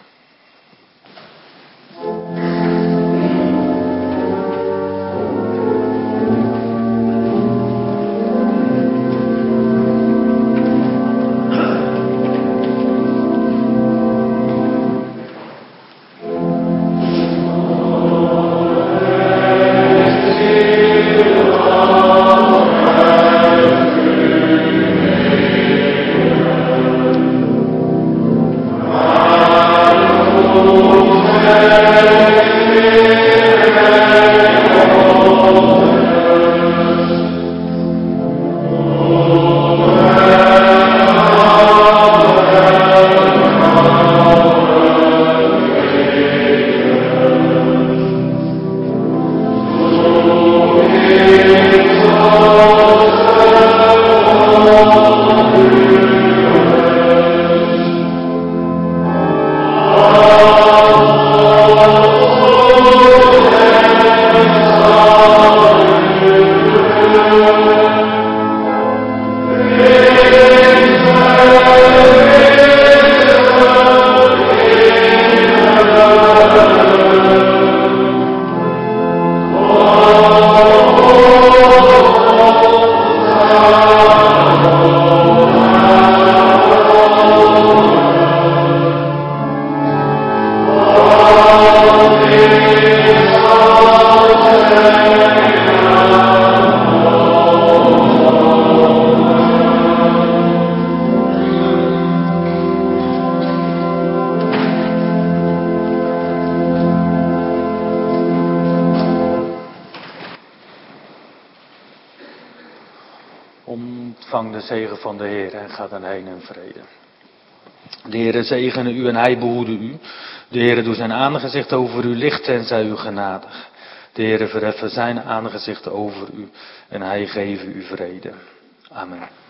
Ontvang de zegen van de Heer en ga dan heen in vrede. De Heere zegene u en hij behoede u. De Heere doet zijn aangezicht over u lichten en zij u genadig. De Heere verheffen zijn aangezicht over u en hij geven u vrede. Amen.